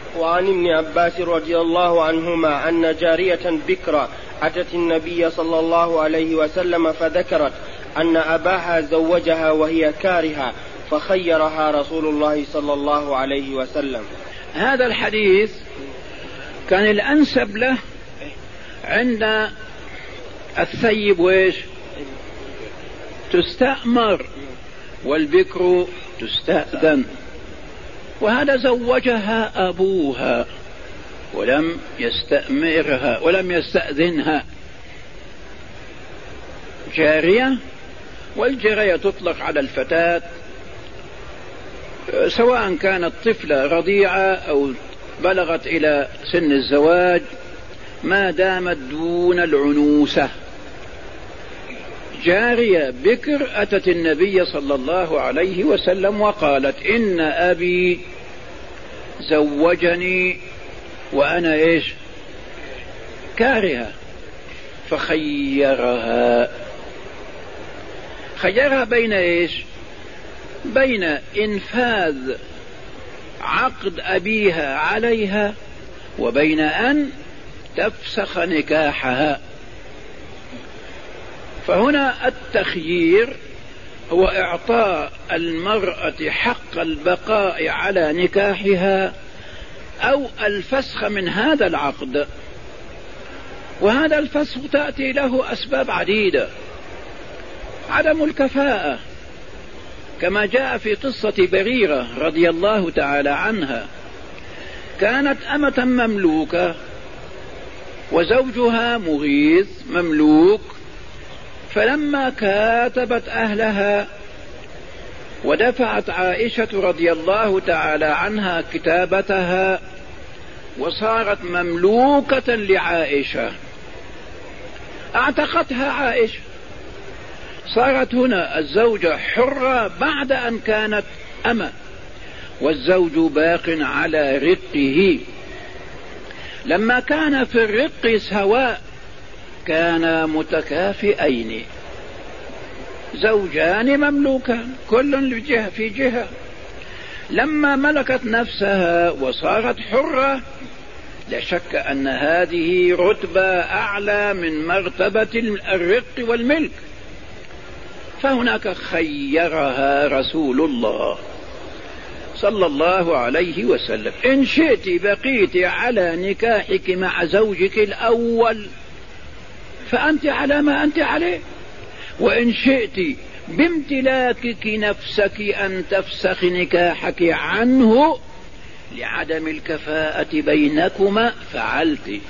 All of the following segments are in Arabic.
وعن ابن عباس رضي الله عنهما أن جارية بكرا أتت النبي صلى الله عليه وسلم فذكرت أن أباها زوجها وهي كارهة فخيرها رسول الله صلى الله عليه وسلم. هذا الحديث كان الأنسب له عند الثيب ويش تستأمر والبكر تستأذن، وهذا زوجها أبوها ولم يستأمرها ولم يستأذنها. جارية، والجارية تطلق على الفتاة سواء كانت طفلة رضيعة أو بلغت إلى سن الزواج ما دامت دون العنوسة. جارية بكر أتت النبي صلى الله عليه وسلم وقالت إن أبي زوجني وأنا كارهة، فخيرها بين بين إنفاذ عقد أبيها عليها وبين أن تفسخ نكاحها. فهنا التخيير هو إعطاء المرأة حق البقاء على نكاحها أو الفسخ من هذا العقد. وهذا الفسخ تأتي له أسباب عديدة: عدم الكفاءة كما جاء في قصة بريرة رضي الله تعالى عنها، كانت أمة مملوكة وزوجها مغيث مملوك، فلما كاتبت أهلها ودفعت عائشة رضي الله تعالى عنها كتابتها وصارت مملوكة لعائشة، اعتقتها عائشة، صارت هنا الزوجة حرة بعد أن كانت أمة، والزوج باق على رقه. لما كان في الرق سواء كانا متكافئين، زوجان مملوكان كل في جهة. لما ملكت نفسها وصارت حرة لا شك أن هذه رتبة أعلى من مرتبة الرق والملك، فهناك خيرها رسول الله صلى الله عليه وسلم: إن شئت بقيت على نكاحك مع زوجك الأول فأنت على ما أنت عليه، وإن شئت بامتلاكك نفسك أن تفسخ نكاحك عنه لعدم الكفاءة بينكما فعلت.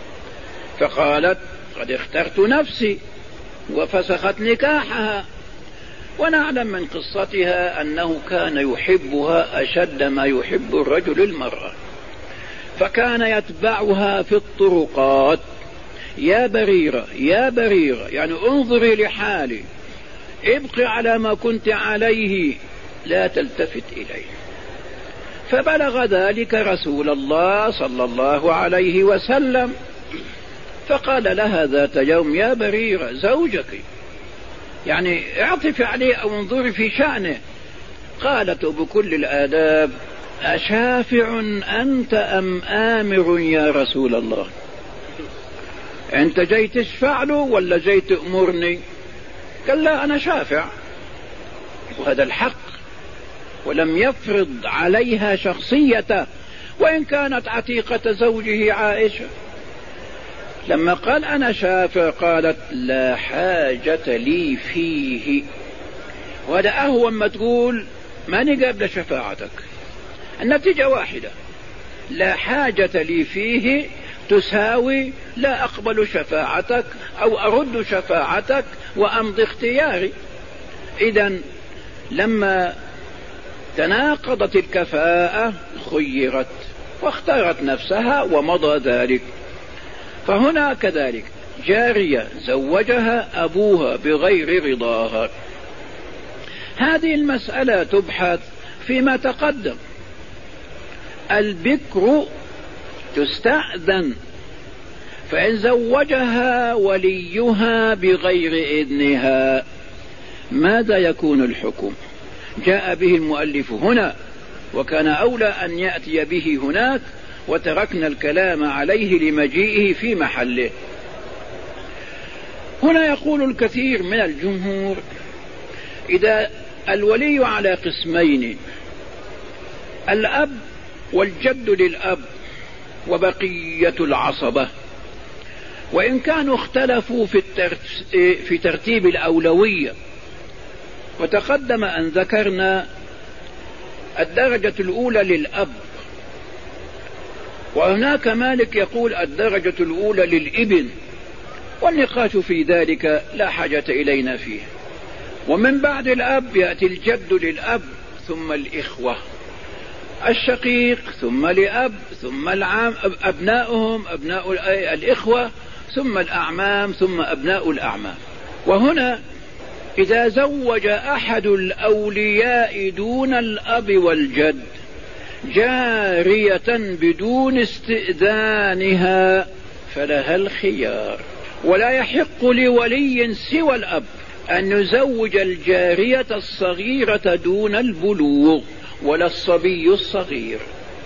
فقالت: قد اخترت نفسي، وفسخت نكاحها. ونعلم من قصتها أنه كان يحبها أشد ما يحب الرجل المرأة، فكان يتبعها في الطرقات: يا بريرة يا بريرة، يعني انظري لحالي، ابقي على ما كنت عليه، لا تلتفت إليه. فبلغ ذلك رسول الله صلى الله عليه وسلم، فقال لها ذات يوم: يا بريرة، زوجك يعني اعطف عليه أو انظري في شأنه. قالت بكل الآداب: أشافع أنت أم آمر يا رسول الله؟ أنت جاي تشفع له ولا جاي تأمرني؟ قال: لا، أنا شافع، وهذا الحق، ولم يفرض عليها شخصيته وإن كانت عتيقة زوجه عائشة. لما قال أنا شافع قالت: لا حاجة لي فيه. وهذا أهون ما تقول ماني قابل شفاعتك، النتيجة واحدة: لا حاجة لي فيه تساوي لا أقبل شفاعتك أو أرد شفاعتك وأمضي اختياري. إذن لما تناقضت الكفاءة خيرت واختارت نفسها ومضى ذلك. فهنا كذلك جارية زوجها أبوها بغير رضاها. هذه المسألة تبحث فيما تقدم. البكر تستأذن، فإن زوجها وليها بغير إذنها ماذا يكون الحكم؟ جاء به المؤلف هنا، وكان أولى أن يأتي به هناك، وتركنا الكلام عليه لمجيئه في محله. هنا يقول الكثير من الجمهور: إذا الولي على قسمين، الأب والجد للأب وبقية العصبة، وإن كانوا اختلفوا في ترتيب الأولوية، وتقدم أن ذكرنا الدرجة الأولى للأب، وهناك مالك يقول الدرجة الأولى للابن، والنقاش في ذلك لا حاجة إلينا فيه. ومن بعد الأب يأتي الجد للأب، ثم الإخوة الشقيق، ثم لأب، ثم أبناؤهم أبناء الإخوة، ثم الأعمام، ثم أبناء الأعمام. وهنا إذا زوج أحد الأولياء دون الأب والجد جارية بدون استئذانها فلها الخيار، ولا يحق لولي سوى الأب أن يزوج الجارية الصغيرة دون البلوغ ولا الصبي الصغير.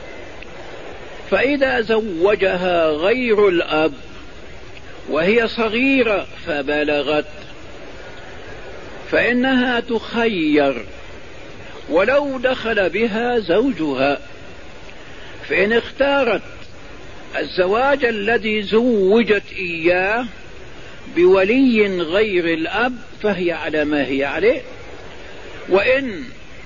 فإذا زوجها غير الأب وهي صغيرة فبلغت فإنها تخير ولو دخل بها زوجها، فإن اختارت الزواج الذي زوجت إياه بولي غير الأب فهي على ما هي عليه، وإن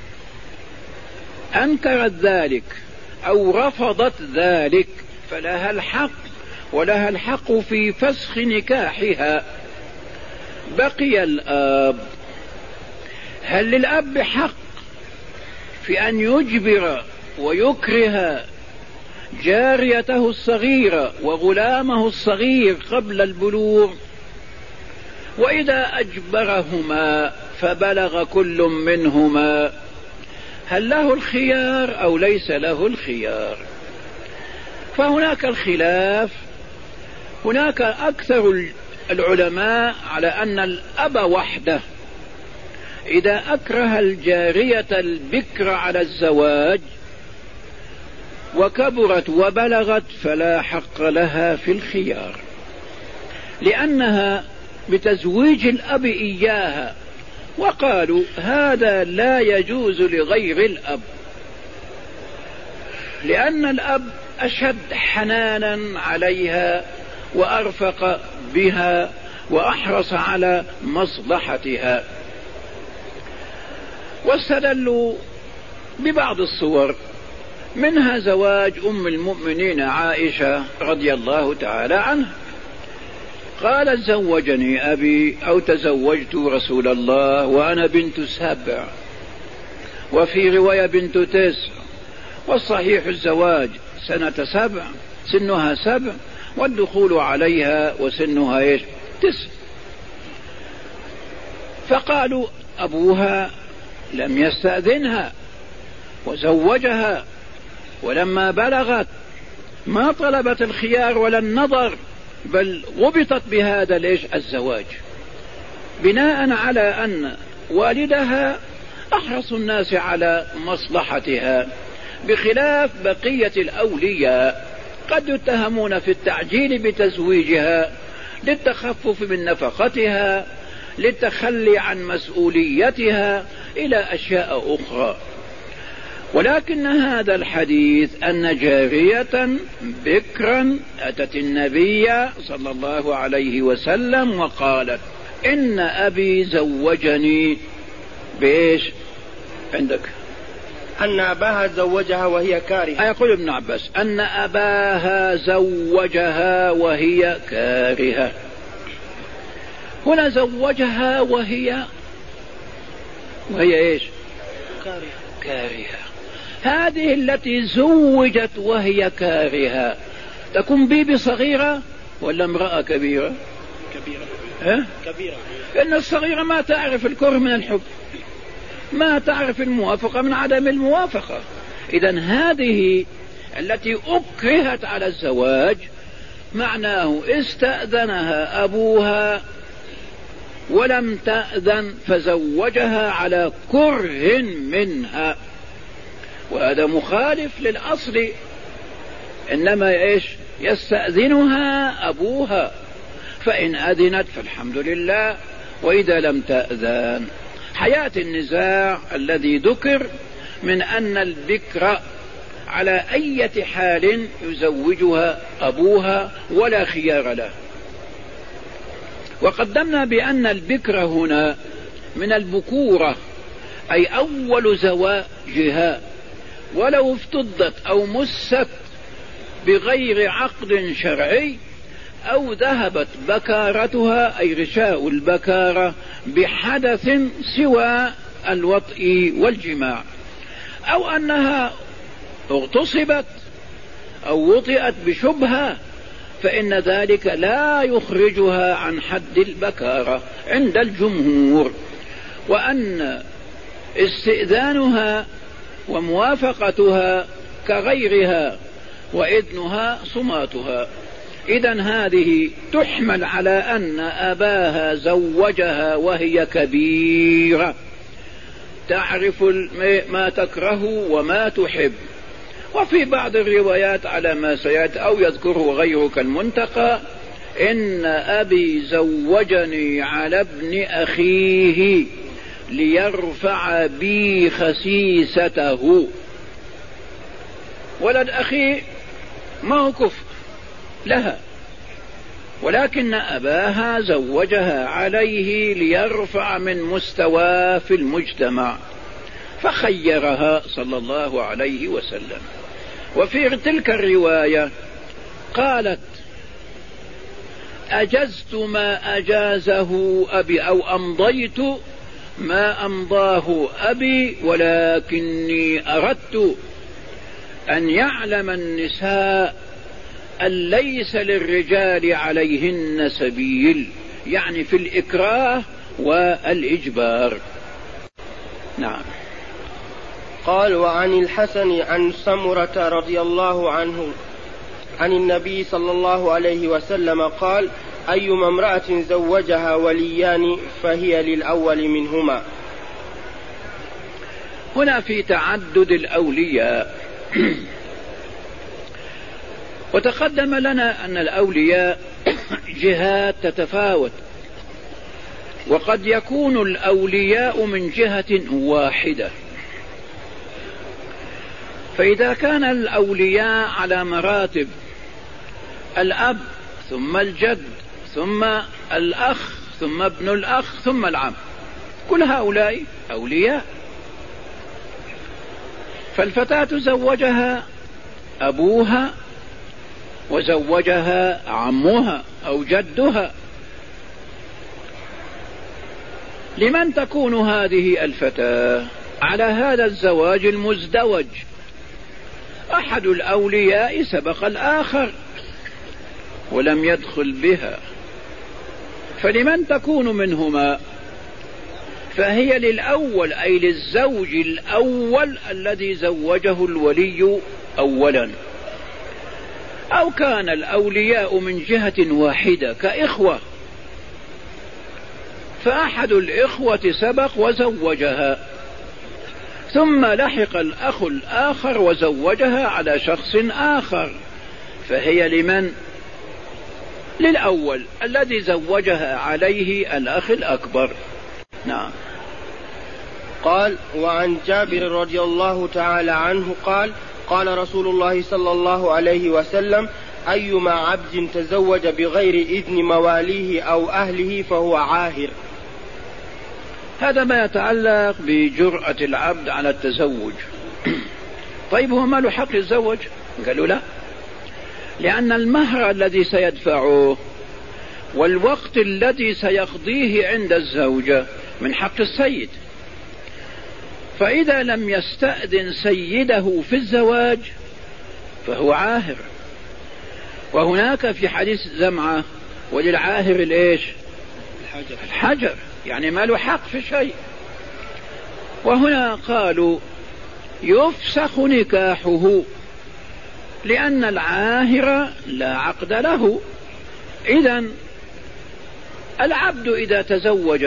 أنكرت ذلك أو رفضت ذلك فلها الحق، ولها الحق في فسخ نكاحها. بقي الأب، هل للأب حق في أن يجبر ويكره جاريته الصغيرة وغلامه الصغير قبل البلوغ؟ وإذا أجبرهما فبلغ كل منهما هل له الخيار أو ليس له الخيار؟ فهناك الخلاف. هناك أكثر العلماء على أن الأب وحده إذا أكره الجارية البكر على الزواج وكبرت وبلغت فلا حق لها في الخيار، لأنها بتزويج الأب إياها، وقالوا هذا لا يجوز لغير الأب، لأن الأب أشد حنانا عليها وأرفق بها وأحرص على مصلحتها. واستدلوا ببعض الصور، منها زواج أم المؤمنين عائشة رضي الله تعالى عنها، قالت زوجني أبي أو تزوجت رسول الله وأنا بنت 7، وفي رواية بنت 9، والصحيح الزواج سنة 7، سنها 7، والدخول عليها وسنها 9. فقالوا أبوها لم يستأذنها وزوجها، ولما بلغت ما طلبت الخيار ولا النظر، بل غبطت بهذا الزواج، بناء على أن والدها أحرص الناس على مصلحتها، بخلاف بقية الأولياء قد يتهمون في التعجيل بتزويجها للتخفف من نفقتها، للتخلي عن مسؤوليتها، إلى أشياء أخرى. ولكن هذا الحديث أن جارية بكرا أتت النبي صلى الله عليه وسلم وقالت إن أبي زوجني بإيش عندك؟ أن أباها زوجها وهي كارهة. يقول ابن عباس أن أباها زوجها وهي كارهة. هنا زوجها وهي إيش؟ كارهة. هذه التي زوجت وهي كارهة تكون بيبي صغيرة ولا امرأة كبيرة؟ كبيرة. لأن الصغيرة ما تعرف الكره من الحب، ما تعرف الموافقة من عدم الموافقة. إذن هذه التي أكرهت على الزواج معناه استأذنها أبوها ولم تأذن فزوجها على كره منها، وهذا مخالف للأصل إنما إيش؟ يستأذنها أبوها، فإن أذنت فالحمد لله، وإذا لم تأذن. حياة النزاع الذي ذكر من أن البكر على أي حال يزوجها أبوها ولا خيار له. وقدمنا بأن البكر هنا من البكورة، أي أول زواجها، ولو افتضت أو مست بغير عقد شرعي، أو ذهبت بكارتها أي غشاء البكارة بحدث سوى الوطء والجماع، أو أنها اغتصبت أو وطئت بشبهة، فإن ذلك لا يخرجها عن حد البكارة عند الجمهور، وأن استئذانها وموافقتها كغيرها، وإذنها صماتها. إذن هذه تحمل على أن أباها زوجها وهي كبيرة، تعرف ما تكره وما تحب. وفي بعض الروايات على ما سيأتي أو يذكره غيرك المنتقى: إن أبي زوجني على ابن أخيه ليرفع بي خسيسته. ولد أخي ما هو كفر لها، ولكن أباها زوجها عليه ليرفع من مستواه في المجتمع، فخيرها صلى الله عليه وسلم. وفي تلك الرواية قالت: أجزت ما أجازه أبي، أو أمضيت ما أمضاه أبي، ولكني أردت أن يعلم النساء أن ليس للرجال عليهن سبيل، يعني في الإكراه والإجبار. نعم. قال: وعن الحسن عن سمرة رضي الله عنه عن النبي صلى الله عليه وسلم قال: أيما امرأة زوجها وليان فهي للأول منهما. هنا في تعدد الأولياء. وتقدم لنا أن الأولياء جهات تتفاوت، وقد يكون الأولياء من جهة واحدة. فإذا كان الأولياء على مراتب: الأب ثم الجد ثم الأخ ثم ابن الأخ ثم العم، كل هؤلاء أولياء. فالفتاة زوجها أبوها وزوجها عمها أو جدها. لمن تكون هذه الفتاة على هذا الزواج المزدوج؟ أحد الأولياء سبق الآخر ولم يدخل بها، فلمن تكون منهما؟ فهي للأول، أي للزوج الأول الذي زوجه الولي أولا. أو كان الأولياء من جهة واحدة كإخوة، فأحد الإخوة سبق وزوجها، ثم لحق الأخ الآخر وزوجها على شخص آخر، فهي لمن؟ للأول الذي زوجها عليه الأخ الأكبر. نعم. قال: وعن جابر رضي الله تعالى عنه قال: قال رسول الله صلى الله عليه وسلم: أيما عبد تزوج بغير إذن مواليه أو أهله فهو عاهر. هذا ما يتعلق بجرأة العبد على التزوج. طيب هو ما له حق يتزوج؟ قالوا لا، لأن المهر الذي سيدفعه والوقت الذي سيقضيه عند الزوجة من حق السيد، فإذا لم يستأذن سيده في الزواج فهو عاهر. وهناك في حديث زمعة: وللعاهر الإيش؟ الحجر، يعني ما له حق في شيء. وهنا قالوا يفسخ نكاحه لأن العاهر لا عقد له. إذن العبد إذا تزوج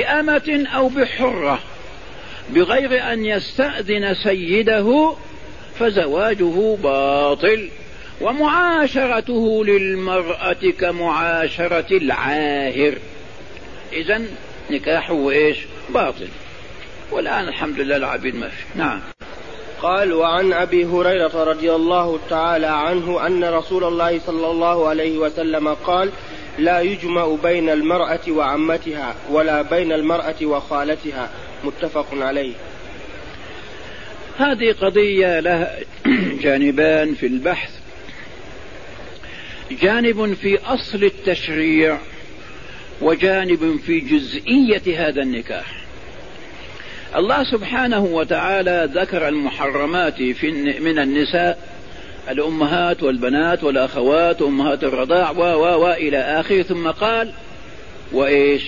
بأمة أو بحرة بغير أن يستأذن سيده فزواجه باطل، ومعاشرته للمرأة كمعاشرة العاهر، إذن نكاحه إيش؟ باطل. والآن الحمد لله العبيد ما في. نعم. قال: وعن أبي هريرة رضي الله تعالى عنه أن رسول الله صلى الله عليه وسلم قال: لا يجمع بين المرأة وعمتها ولا بين المرأة وخالتها، متفق عليه. هذه قضية لها جانبان في البحث، جانب في أصل التشريع وجانب في جزئية هذا النكاح. الله سبحانه وتعالى ذكر المحرمات من النساء، الأمهات والبنات والأخوات وأمهات الرضاع وإلى آخره، ثم قال: وإيش؟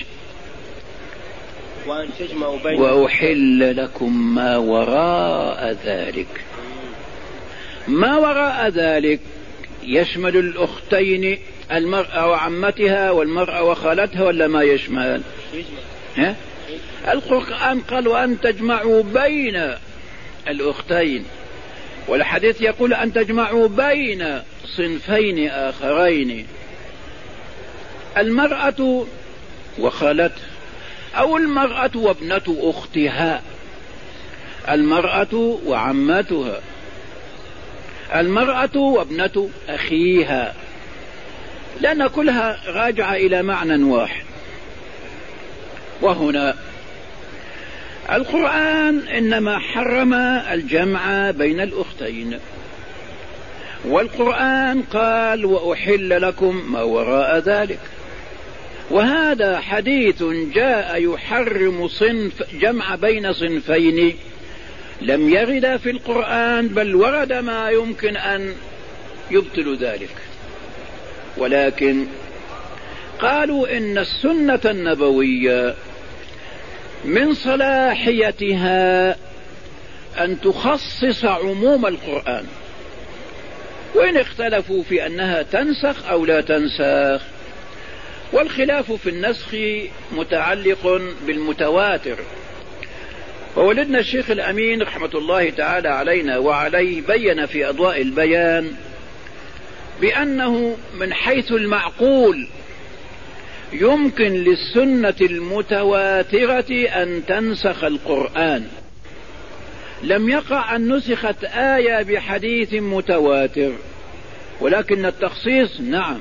وأن تجمعوا بين وأحل لكم ما وراء ذلك. ما وراء ذلك يشمل الأختين، المرأة وعمتها والمرأة وخالتها، ولا ما يشمل؟ ها؟ القرآن قال: وأن تجمعوا بين الأختين، والحديث يقول: أن تجمعوا بين صنفين آخرين، المرأة وخالتها، أو المرأة وابنة أختها، المرأة وعمتها، المرأة وابنة أخيها، لأن كلها راجعة إلى معنى واحد. وهنا القرآن إنما حرم الجمع بين الأختين، والقرآن قال: وأحل لكم ما وراء ذلك. وهذا حديث جاء يحرم جمع بين صنفين لم يرد في القرآن، بل ورد ما يمكن أن يبطل ذلك. ولكن قالوا إن السنة النبوية من صلاحيتها أن تخصص عموم القرآن، وإن اختلفوا في أنها تنسخ أو لا تنسخ، والخلاف في النسخ متعلق بالمتواتر. وولدنا الشيخ الأمين رحمة الله تعالى علينا وعليه بين في أضواء البيان بأنه من حيث المعقول يمكن للسنة المتواترة أن تنسخ القرآن. لم يقع أن نسخت آية بحديث متواتر، ولكن التخصيص نعم.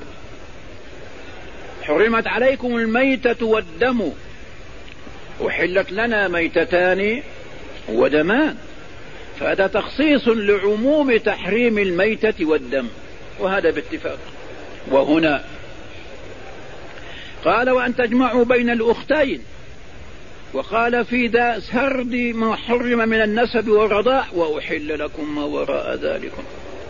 حرمت عليكم الميتة والدم، أحلت لنا ميتتان ودمان، فهذا تخصيص لعموم تحريم الميتة والدم، وهذا باتفاق. وهنا قال: وأن تجمعوا بين الأختين، وقال في ذا سرد ما حرم من النسب والرضاع: وأحل لكم ما وراء ذلكم.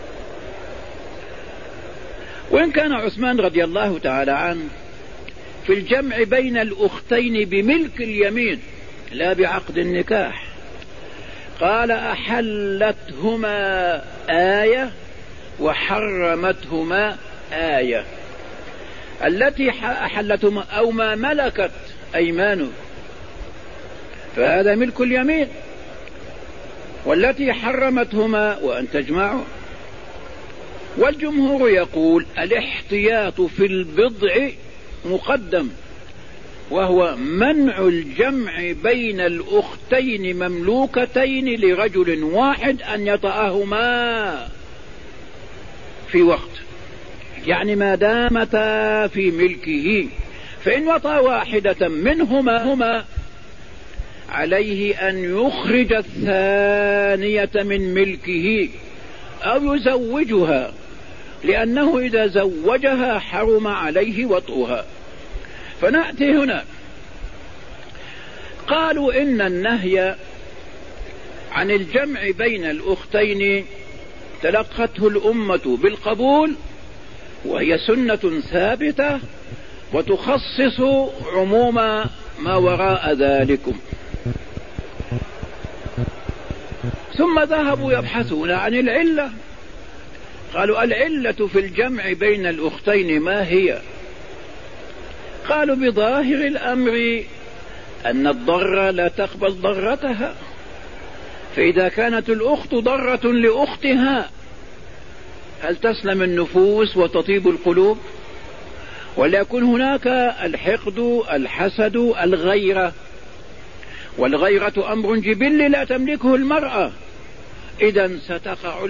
وإن كان عثمان رضي الله تعالى عنه في الجمع بين الأختين بملك اليمين لا بعقد النكاح، قال: أحلتهما آية وحرمتهما آية. التي أحلتهما أو ما ملكت أيمانه فهذا ملك اليمين، والتي حرمتهما وأن تجمعوا. والجمهور يقول: الاحتياط في البضع مقدم، وهو منع الجمع بين الأختين مملوكتين لرجل واحد أن يطأهما في وقت، يعني ما دامتا في ملكه، فإن وطأ واحدة منهما عليه أن يخرج الثانية من ملكه أو يزوجها، لأنه إذا زوجها حرم عليه وطئها. فنأتي هنا، قالوا إن النهي عن الجمع بين الأختين تلقته الأمة بالقبول، وهي سنة ثابتة وتخصص عموم ما وراء ذلكم. ثم ذهبوا يبحثون عن العلة، قالوا: العلة في الجمع بين الأختين ما هي؟ قالوا: بظاهر الأمر أن الضر لا تقبل ضرتها، فإذا كانت الأخت ضرة لأختها هل تسلم النفوس وتطيب القلوب؟ وليكن هناك الحقد، الحسد، الغيرة، والغيرة أمر جبلي لا تملكه المرأة. إذا ستقع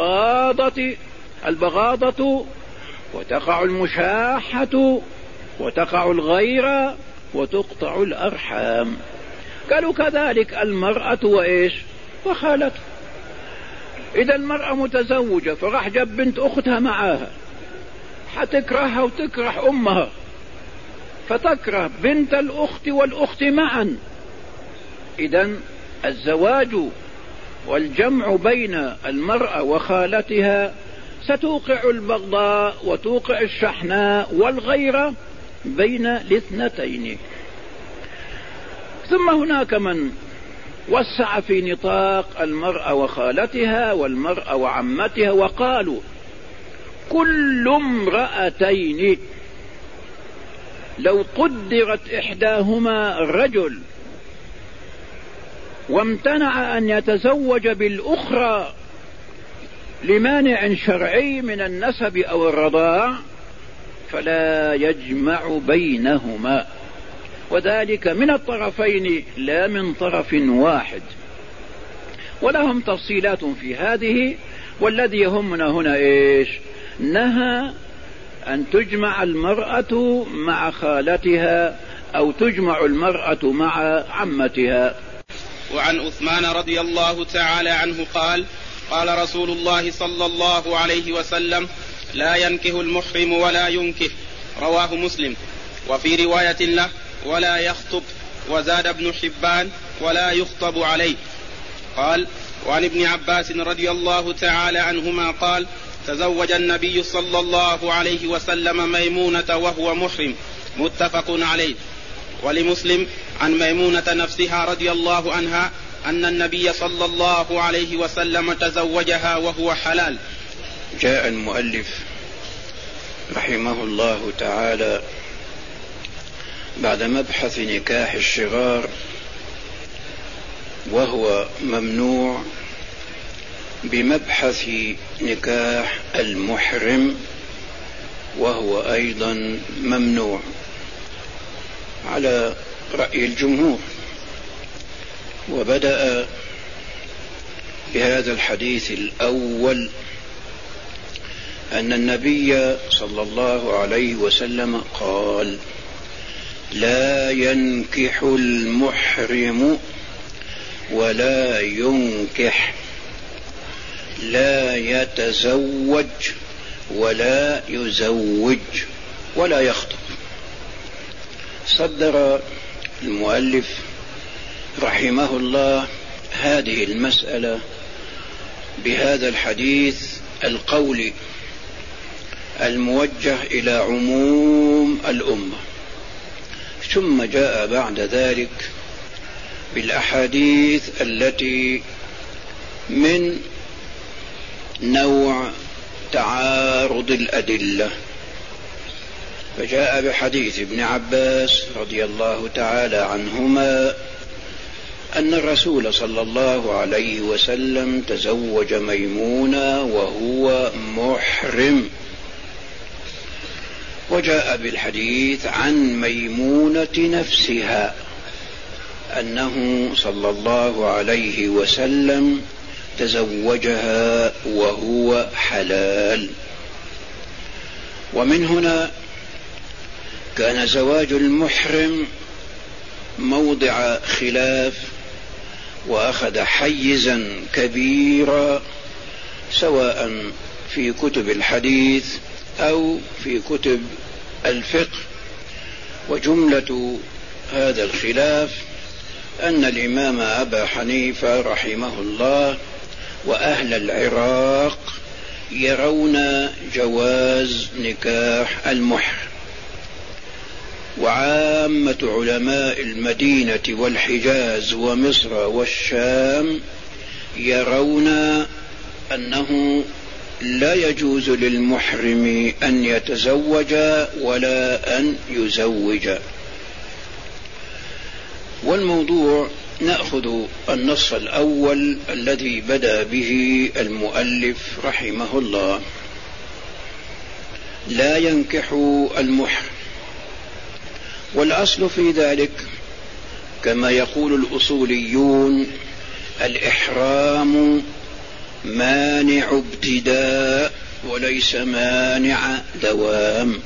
البغاضة وتقع المشاحة وتقع الغيرة وتقطع الأرحام. قالوا كذلك المرأة وإيش؟ وخالته. إذا المرأة متزوجة فراح جاب بنت أختها معاها، حتكرهها وتكره أمها، فتكره بنت الأخت والأخت معا. إذا الزواج والجمع بين المرأة وخالتها ستوقع البغضاء وتوقع الشحناء والغيرة بين الاثنتين. ثم هناك من وسع في نطاق المرأة وخالتها والمرأة وعمتها وقالوا كل امرأتين لو قدرت إحداهما الرجل وامتنع أن يتزوج بالأخرى لمانع شرعي من النسب أو الرضاع فلا يجمع بينهما، وذلك من الطرفين لا من طرف واحد. ولهم تفصيلات في هذه، والذي يهمنا هنا إيش؟ نهى أن تجمع المرأة مع خالتها أو تجمع المرأة مع عمتها. وعن عثمان رضي الله تعالى عنه قال: قال رسول الله صلى الله عليه وسلم: لا ينكه المحرم ولا ينكه. رواه مسلم. وفي رواية له: ولا يخطب. وزاد ابن حبان: ولا يخطب عليه. قال: وعن ابن عباس رضي الله تعالى عنهما قال: تزوج النبي صلى الله عليه وسلم ميمونة وهو محرم. متفق عليه. ولمسلم عن ميمونة نفسها رضي الله عنها أن النبي صلى الله عليه وسلم تزوجها وهو حلال. جاء المؤلف رحمه الله تعالى بعد مبحث نكاح الصغار وهو ممنوع بمبحث نكاح المحرم وهو أيضا ممنوع على رأي الجمهور. وبدأ بهذا الحديث الأول أن النبي صلى الله عليه وسلم قال: لا ينكح المحرم ولا ينكح، لا يتزوج ولا يزوج ولا يخطب. صدر المؤلف رحمه الله هذه المسألة بهذا الحديث القولي الموجه إلى عموم الأمة، ثم جاء بعد ذلك بالأحاديث التي من نوع تعارض الأدلة، فجاء بحديث ابن عباس رضي الله تعالى عنهما أن الرسول صلى الله عليه وسلم تزوج ميمونة وهو محرم، وجاء بالحديث عن ميمونة نفسها أنه صلى الله عليه وسلم تزوجها وهو حلال. ومن هنا كان زواج المحرم موضع خلاف وأخذ حيزا كبيرا سواء في كتب الحديث أو في كتب الفقه. وجملة هذا الخلاف أن الإمام أبا حنيفة رحمه الله وأهل العراق يرون جواز نكاح المحرم، وعامة علماء المدينة والحجاز ومصر والشام يرون أنه لا يجوز للمحرم أن يتزوج ولا أن يزوج. والموضوع نأخذ النص الأول الذي بدأ به المؤلف رحمه الله: لا ينكح المحرم. والأصل في ذلك كما يقول الأصوليون: الإحرام مانع ابتداء وليس مانع دوام.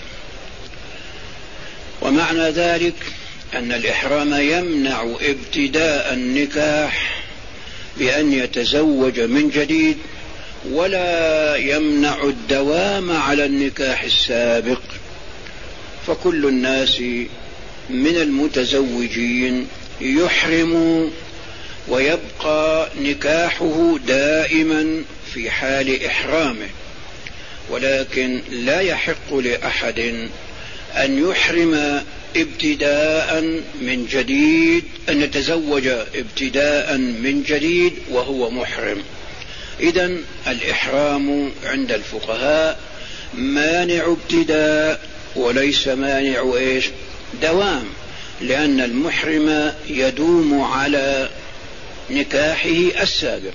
ومعنى ذلك أن الإحرام يمنع ابتداء النكاح بأن يتزوج من جديد، ولا يمنع الدوام على النكاح السابق. فكل الناس من المتزوجين يحرم ويبقى نكاحه دائما في حال إحرامه، ولكن لا يحق لأحد أن يحرم ابتداء من جديد، أن يتزوج ابتداء من جديد وهو محرم. إذن الإحرام عند الفقهاء مانع ابتداء وليس مانع دوام، لأن المحرم يدوم على نكاحه السابق.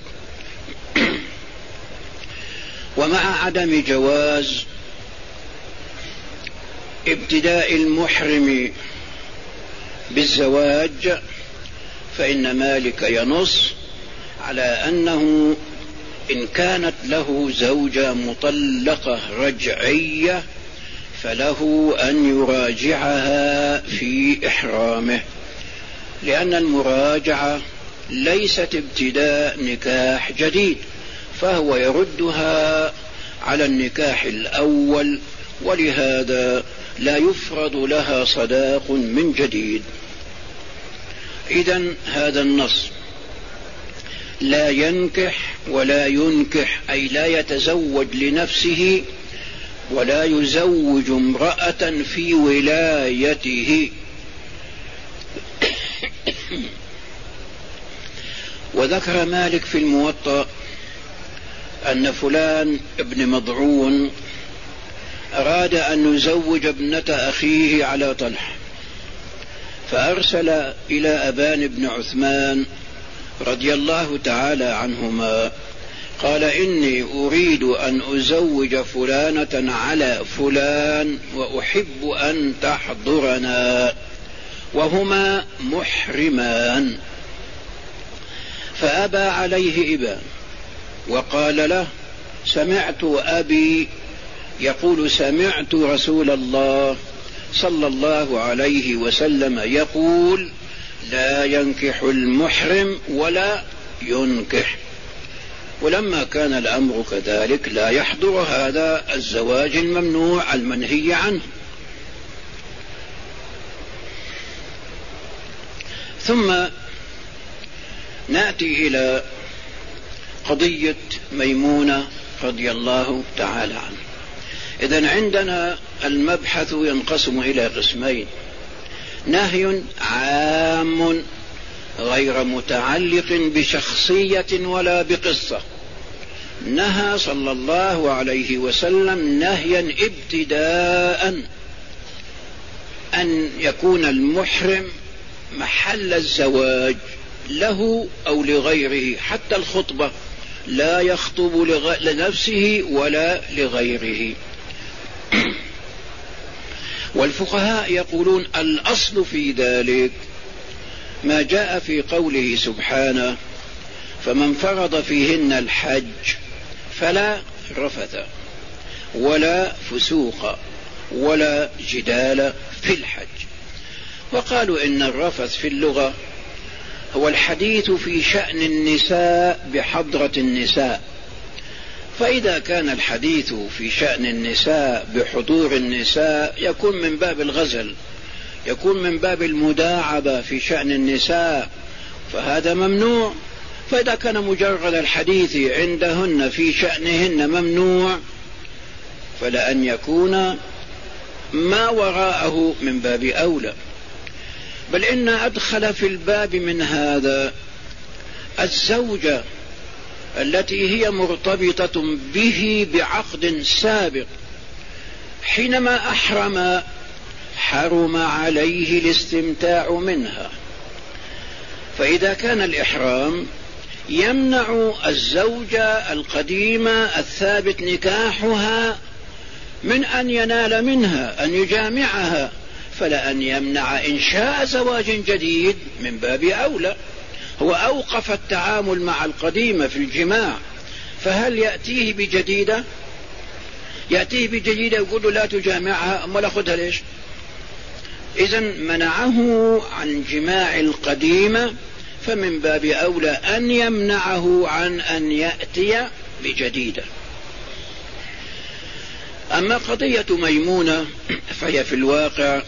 ومع عدم جواز ابتداء المحرم بالزواج، فإن مالك ينص على أنه إن كانت له زوجة مطلقة رجعية فله أن يراجعها في إحرامه، لأن المراجعة ليست ابتداء نكاح جديد، فهو يردها على النكاح الأول، ولهذا لا يفرض لها صداق من جديد. إذن هذا النص لا ينكح ولا ينكح، أي لا يتزوج لنفسه ولا يزوج امرأة في ولايته. وذكر مالك في الموطأ أن فلان ابن مضعون أراد أن يزوج ابنة أخيه على طلحة، فأرسل إلى أبان بن عثمان رضي الله تعالى عنهما قال: إني أريد أن أزوج فلانة على فلان وأحب أن تحضرنا، وهما محرمان. فأبى عليه إبان وقال له: سمعت أبي يقول سمعت رسول الله صلى الله عليه وسلم يقول: لا ينكح المحرم ولا ينكح. ولما كان الأمر كذلك لا يحضر هذا الزواج الممنوع المنهي عنه. ثم نأتي إلى قضية ميمونة رضي الله تعالى عنه. إذن عندنا المبحث ينقسم إلى قسمين: نهي عام غير متعلق بشخصية ولا بقصة، نهى صلى الله عليه وسلم نهيا ابتداء أن يكون المحرم محل الزواج له أو لغيره، حتى الخطبة لا يخطب لنفسه ولا لغيره. والفقهاء يقولون الأصل في ذلك ما جاء في قوله سبحانه: فمن فرض فيهن الحج فلا رفث ولا فسوق ولا جدال في الحج. وقالوا إن الرفث في اللغة هو الحديث في شأن النساء بحضرة النساء، فإذا كان الحديث في شأن النساء بحضور النساء يكون من باب الغزل، يكون من باب المداعبة في شأن النساء، فهذا ممنوع. فإذا كان مجرد الحديث عندهن في شأنهن ممنوع، فلأن يكون ما وراءه من باب أولى. بل إن أدخل في الباب من هذا الزوجة التي هي مرتبطة به بعقد سابق، حينما حرم عليه الاستمتاع منها، فإذا كان الإحرام يمنع الزوجة القديمة الثابت نكاحها من أن ينال منها أن يجامعها، فلأن يمنع إنشاء زواج جديد من باب أولى. هو أوقف التعامل مع القديمة في الجماع، فهل يأتيه بجديدة؟ يأتيه بجديدة يقول له لا تجامعها، أما لا خذها ليش؟ إذن منعه عن جماع القديمة، فمن باب أولى أن يمنعه عن أن يأتي بجديدة. أما قضية ميمونة فهي في الواقع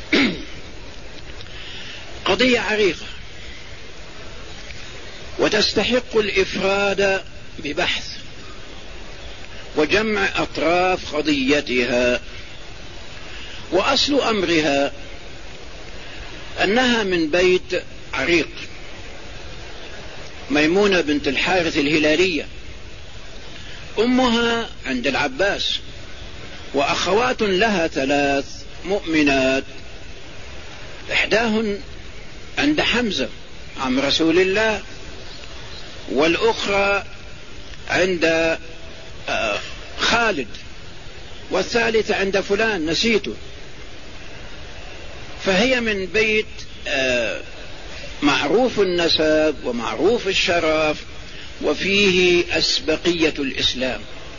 قضية عريقة وتستحق الإفراد ببحث وجمع أطراف قضيتها. وأصل أمرها أنها من بيت عريق، ميمونة بنت الحارث الهلالية، أمها عند العباس، وأخوات لها 3 مؤمنات، إحداهن عند حمزة عم رسول الله، والأخرى عند خالد، والثالثة عند فلان نسيته. فهي من بيت معروف النسب ومعروف الشرف وفيه أسبقية الإسلام.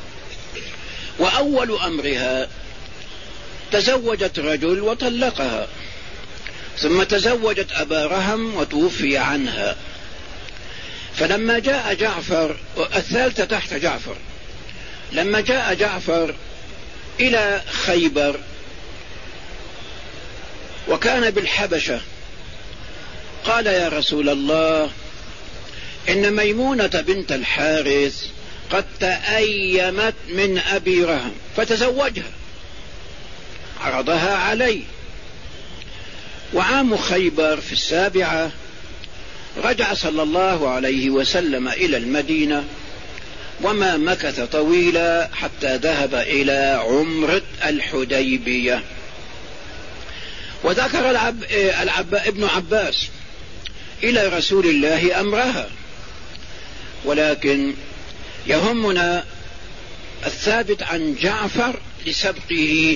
وأول أمرها تزوجت رجل وطلقها، ثم تزوجت أبا رهم وتوفي عنها. فلما جاء جعفر، الثالثة تحت جعفر، لما جاء جعفر إلى خيبر وكان بالحبشة قال يا رسول الله إن ميمونة بنت الحارث قد تأيمت من أبي رهم فتزوجها، عرضها علي. وعام خيبر في 7 رجع صلى الله عليه وسلم إلى المدينة، وما مكث طويلا حتى ذهب إلى عمرة الحديبية. وذكر ابن عباس إلى رسول الله أمرها، ولكن يهمنا الثابت عن جعفر لسبقه.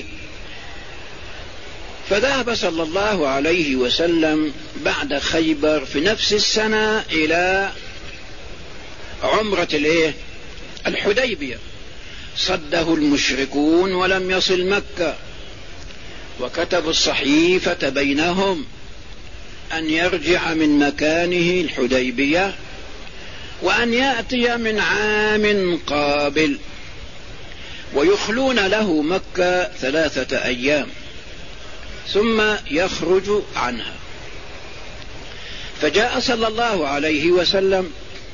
فذهب صلى الله عليه وسلم بعد خيبر في نفس السنة إلى عمرة الحديبية. صده المشركون ولم يصل مكة، وكتبوا الصحيفة بينهم أن يرجع من مكانه الحديبية وأن يأتي من عام قابل، ويخلون له مكة 3 أيام ثم يخرج عنها. فجاء صلى الله عليه وسلم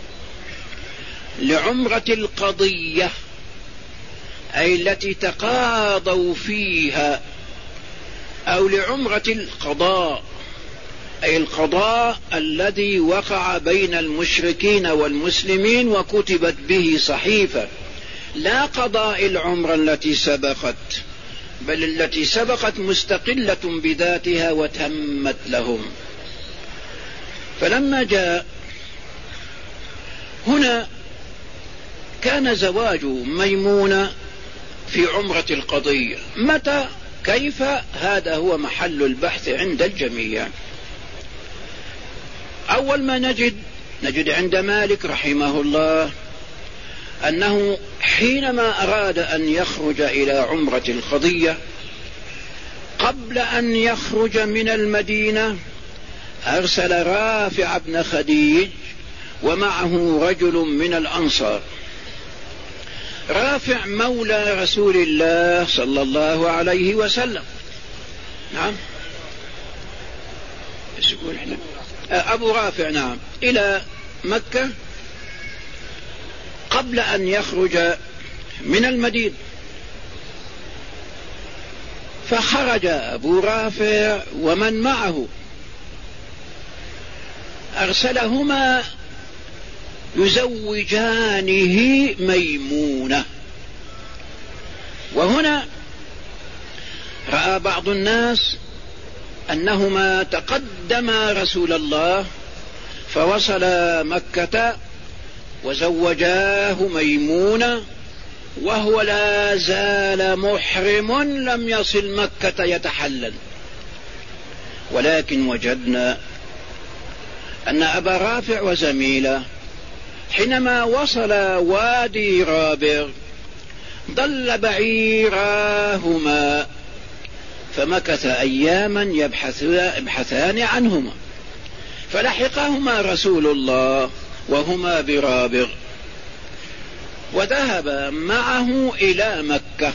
لعمرة القضية، أي التي تقاضوا فيها، أو لعمرة القضاء، أي القضاء الذي وقع بين المشركين والمسلمين وكتبت به صحيفة، لا قضاء العمرة التي سبقت، بل التي سبقت مستقلة بذاتها وتمت لهم. فلما جاء هنا كان زواج ميمونة في عمرة القضية، متى كيف؟ هذا هو محل البحث عند الجميع. أول ما نجد عند مالك رحمه الله أنه حينما أراد أن يخرج إلى عمرة القضية قبل أن يخرج من المدينة أرسل رافع بن خديج ومعه رجل من الأنصار. رافع مولى رسول الله صلى الله عليه وسلم، نعم أبو رافع، نعم، إلى مكة قبل أن يخرج من المدينة. فخرج أبو رافع ومن معه، أرسلهما يزوجانه ميمونة. وهنا رأى بعض الناس أنهما تقدما رسول الله فوصل مكة وزوجاه ميمونة وهو لا زال محرم لم يصل مكة يتحلل. ولكن وجدنا أن أبا رافع وزميله حينما وصل وادي رابغ ضل بعيراهما فمكث أياما يبحثان عنهما، فلحقهما رسول الله وهما برابغ وذهب معه إلى مكة.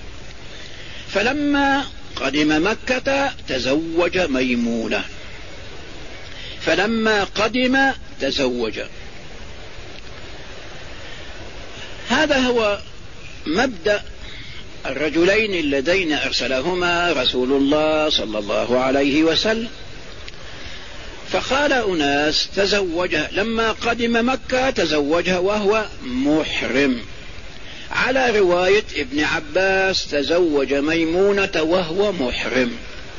فلما قدم مكة تزوج ميمونة، فلما قدم تزوج. هذا هو مبدأ الرجلين اللذين أرسلهما رسول الله صلى الله عليه وسلم. فقال أناس تزوجها لما قدم مكة تزوجها وهو محرم، على رواية ابن عباس تزوج ميمونة وهو محرم.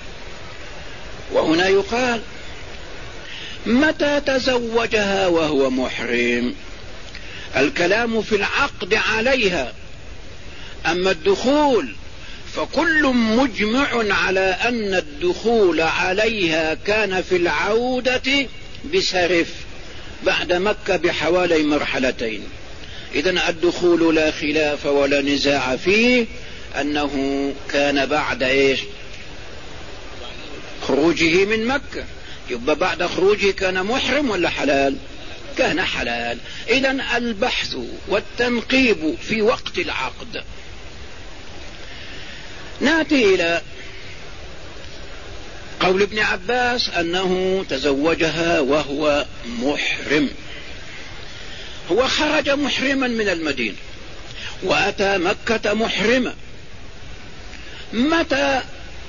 وهنا يقال متى تزوجها وهو محرم؟ الكلام في العقد عليها، أما الدخول فكل مجمع على أن الدخول عليها كان في العودة بسرف بعد مكة بحوالي مرحلتين. إذن الدخول لا خلاف ولا نزاع فيه أنه كان بعد خروجه من مكة. يبقى بعد خروجه كان محرم ولا حلال؟ كان حلال. إذن البحث والتنقيب في وقت العقد. نأتي إلى قول ابن عباس أنه تزوجها وهو محرم. هو خرج محرما من المدينة وأتى مكة محرما. متى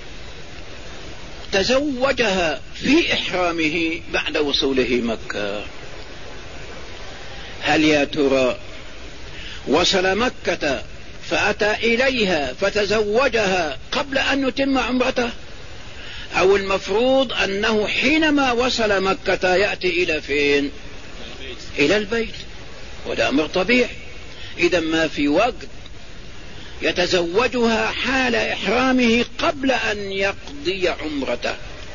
تزوجها في إحرامه بعد وصوله مكة؟ هل يا ترى وصل مكة فأتى إليها فتزوجها قبل أن يتم عمرته، أو المفروض أنه حينما وصل مكة يأتي إلى فين؟ إلى البيت، وده أمر طبيعي. إذا ما في وقت يتزوجها حال إحرامه قبل أن يقضي عمرته.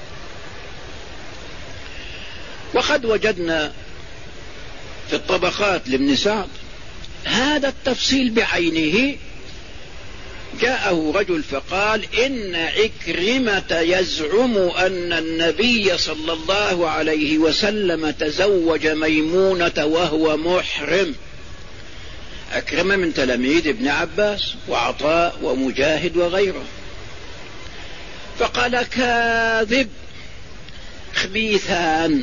وقد وجدنا في الطبقات لابن سعد هذا التفصيل بعينه. جاءه رجل فقال إن عكرمة يزعم أن النبي صلى الله عليه وسلم تزوج ميمونة وهو محرم. عكرمة من تلاميذ ابن عباس وعطاء ومجاهد وغيره. فقال كاذب خبيثان،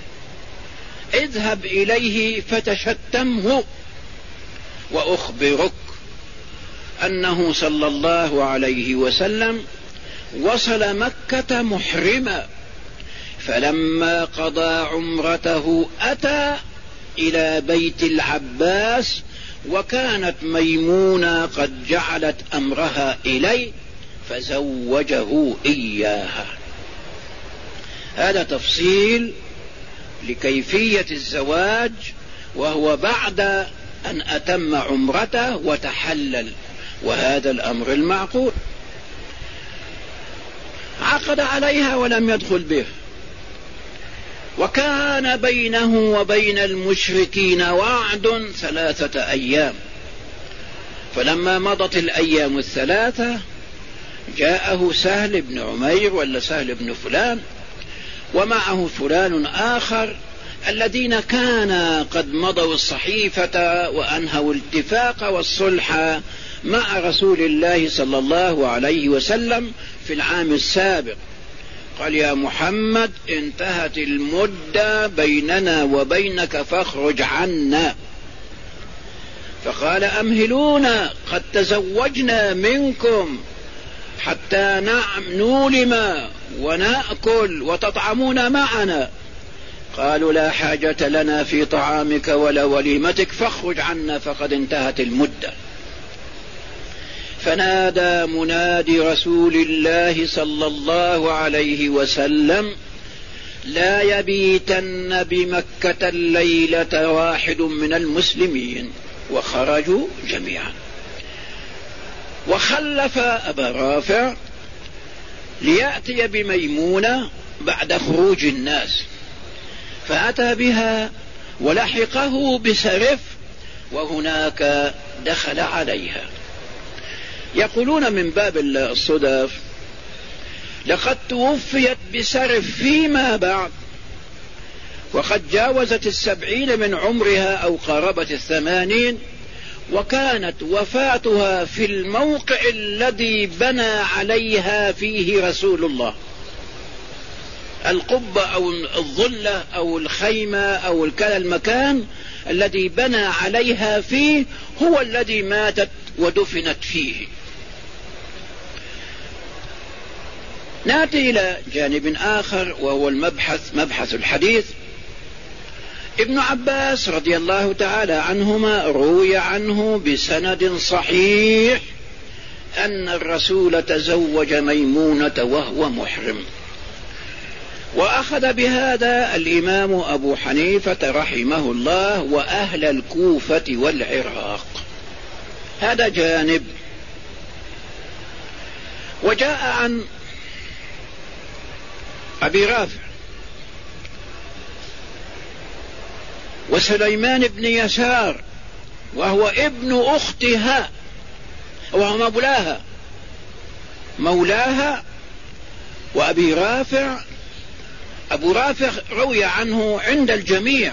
اذهب إليه فتشتمه وأخبرك أنه صلى الله عليه وسلم وصل مكة محرما، فلما قضى عمرته أتى إلى بيت العباس وكانت ميمونة قد جعلت أمرها إليه فزوجه إياها. هذا تفصيل لكيفية الزواج، وهو بعد أن أتم عمرته وتحلل، وهذا الأمر المعقول. عقد عليها ولم يدخل به، وكان بينه وبين المشركين وعد 3 أيام. فلما مضت الأيام 3 جاءه سهل بن عمير ولا سهل بن فلان ومعه فلان آخر، الذين كان قد مضوا الصحيفة وأنهوا الاتفاق والصلح مع رسول الله صلى الله عليه وسلم في العام السابق. قال يا محمد انتهت المدة بيننا وبينك فاخرج عنا. فقال أمهلونا قد تزوجنا منكم حتى نولم ونأكل وتطعمون معنا. قالوا لا حاجة لنا في طعامك ولا وليمتك فاخرج عنا فقد انتهت المدة. فنادى منادي رسول الله صلى الله عليه وسلم لا يبيتن بمكة الليلة واحد من المسلمين، وخرجوا جميعا. وخلف أبا رافع ليأتي بميمونة بعد خروج الناس، فأتى بها ولحقه بسرف، وهناك دخل عليها. يقولون من باب الصدف لقد توفيت بسرف فيما بعد، وقد جاوزت 70 من عمرها أو قاربت 80، وكانت وفاتها في الموقع الذي بنى عليها فيه رسول الله. القبة أو الظلة أو الخيمة أو المكان الذي بنى عليها فيه هو الذي ماتت ودفنت فيه. نأتي إلى جانب آخر وهو مبحث الحديث. ابن عباس رضي الله تعالى عنهما روي عنه بسند صحيح أن الرسول تزوج ميمونة وهو محرم، وأخذ بهذا الإمام أبو حنيفة رحمه الله وأهل الكوفة والعراق. هذا جانب. وجاء عن أبي رافع وسليمان بن يسار وهو ابن أختها وهو مولاها وأبي رافع. أبو رافع روي عنه عند الجميع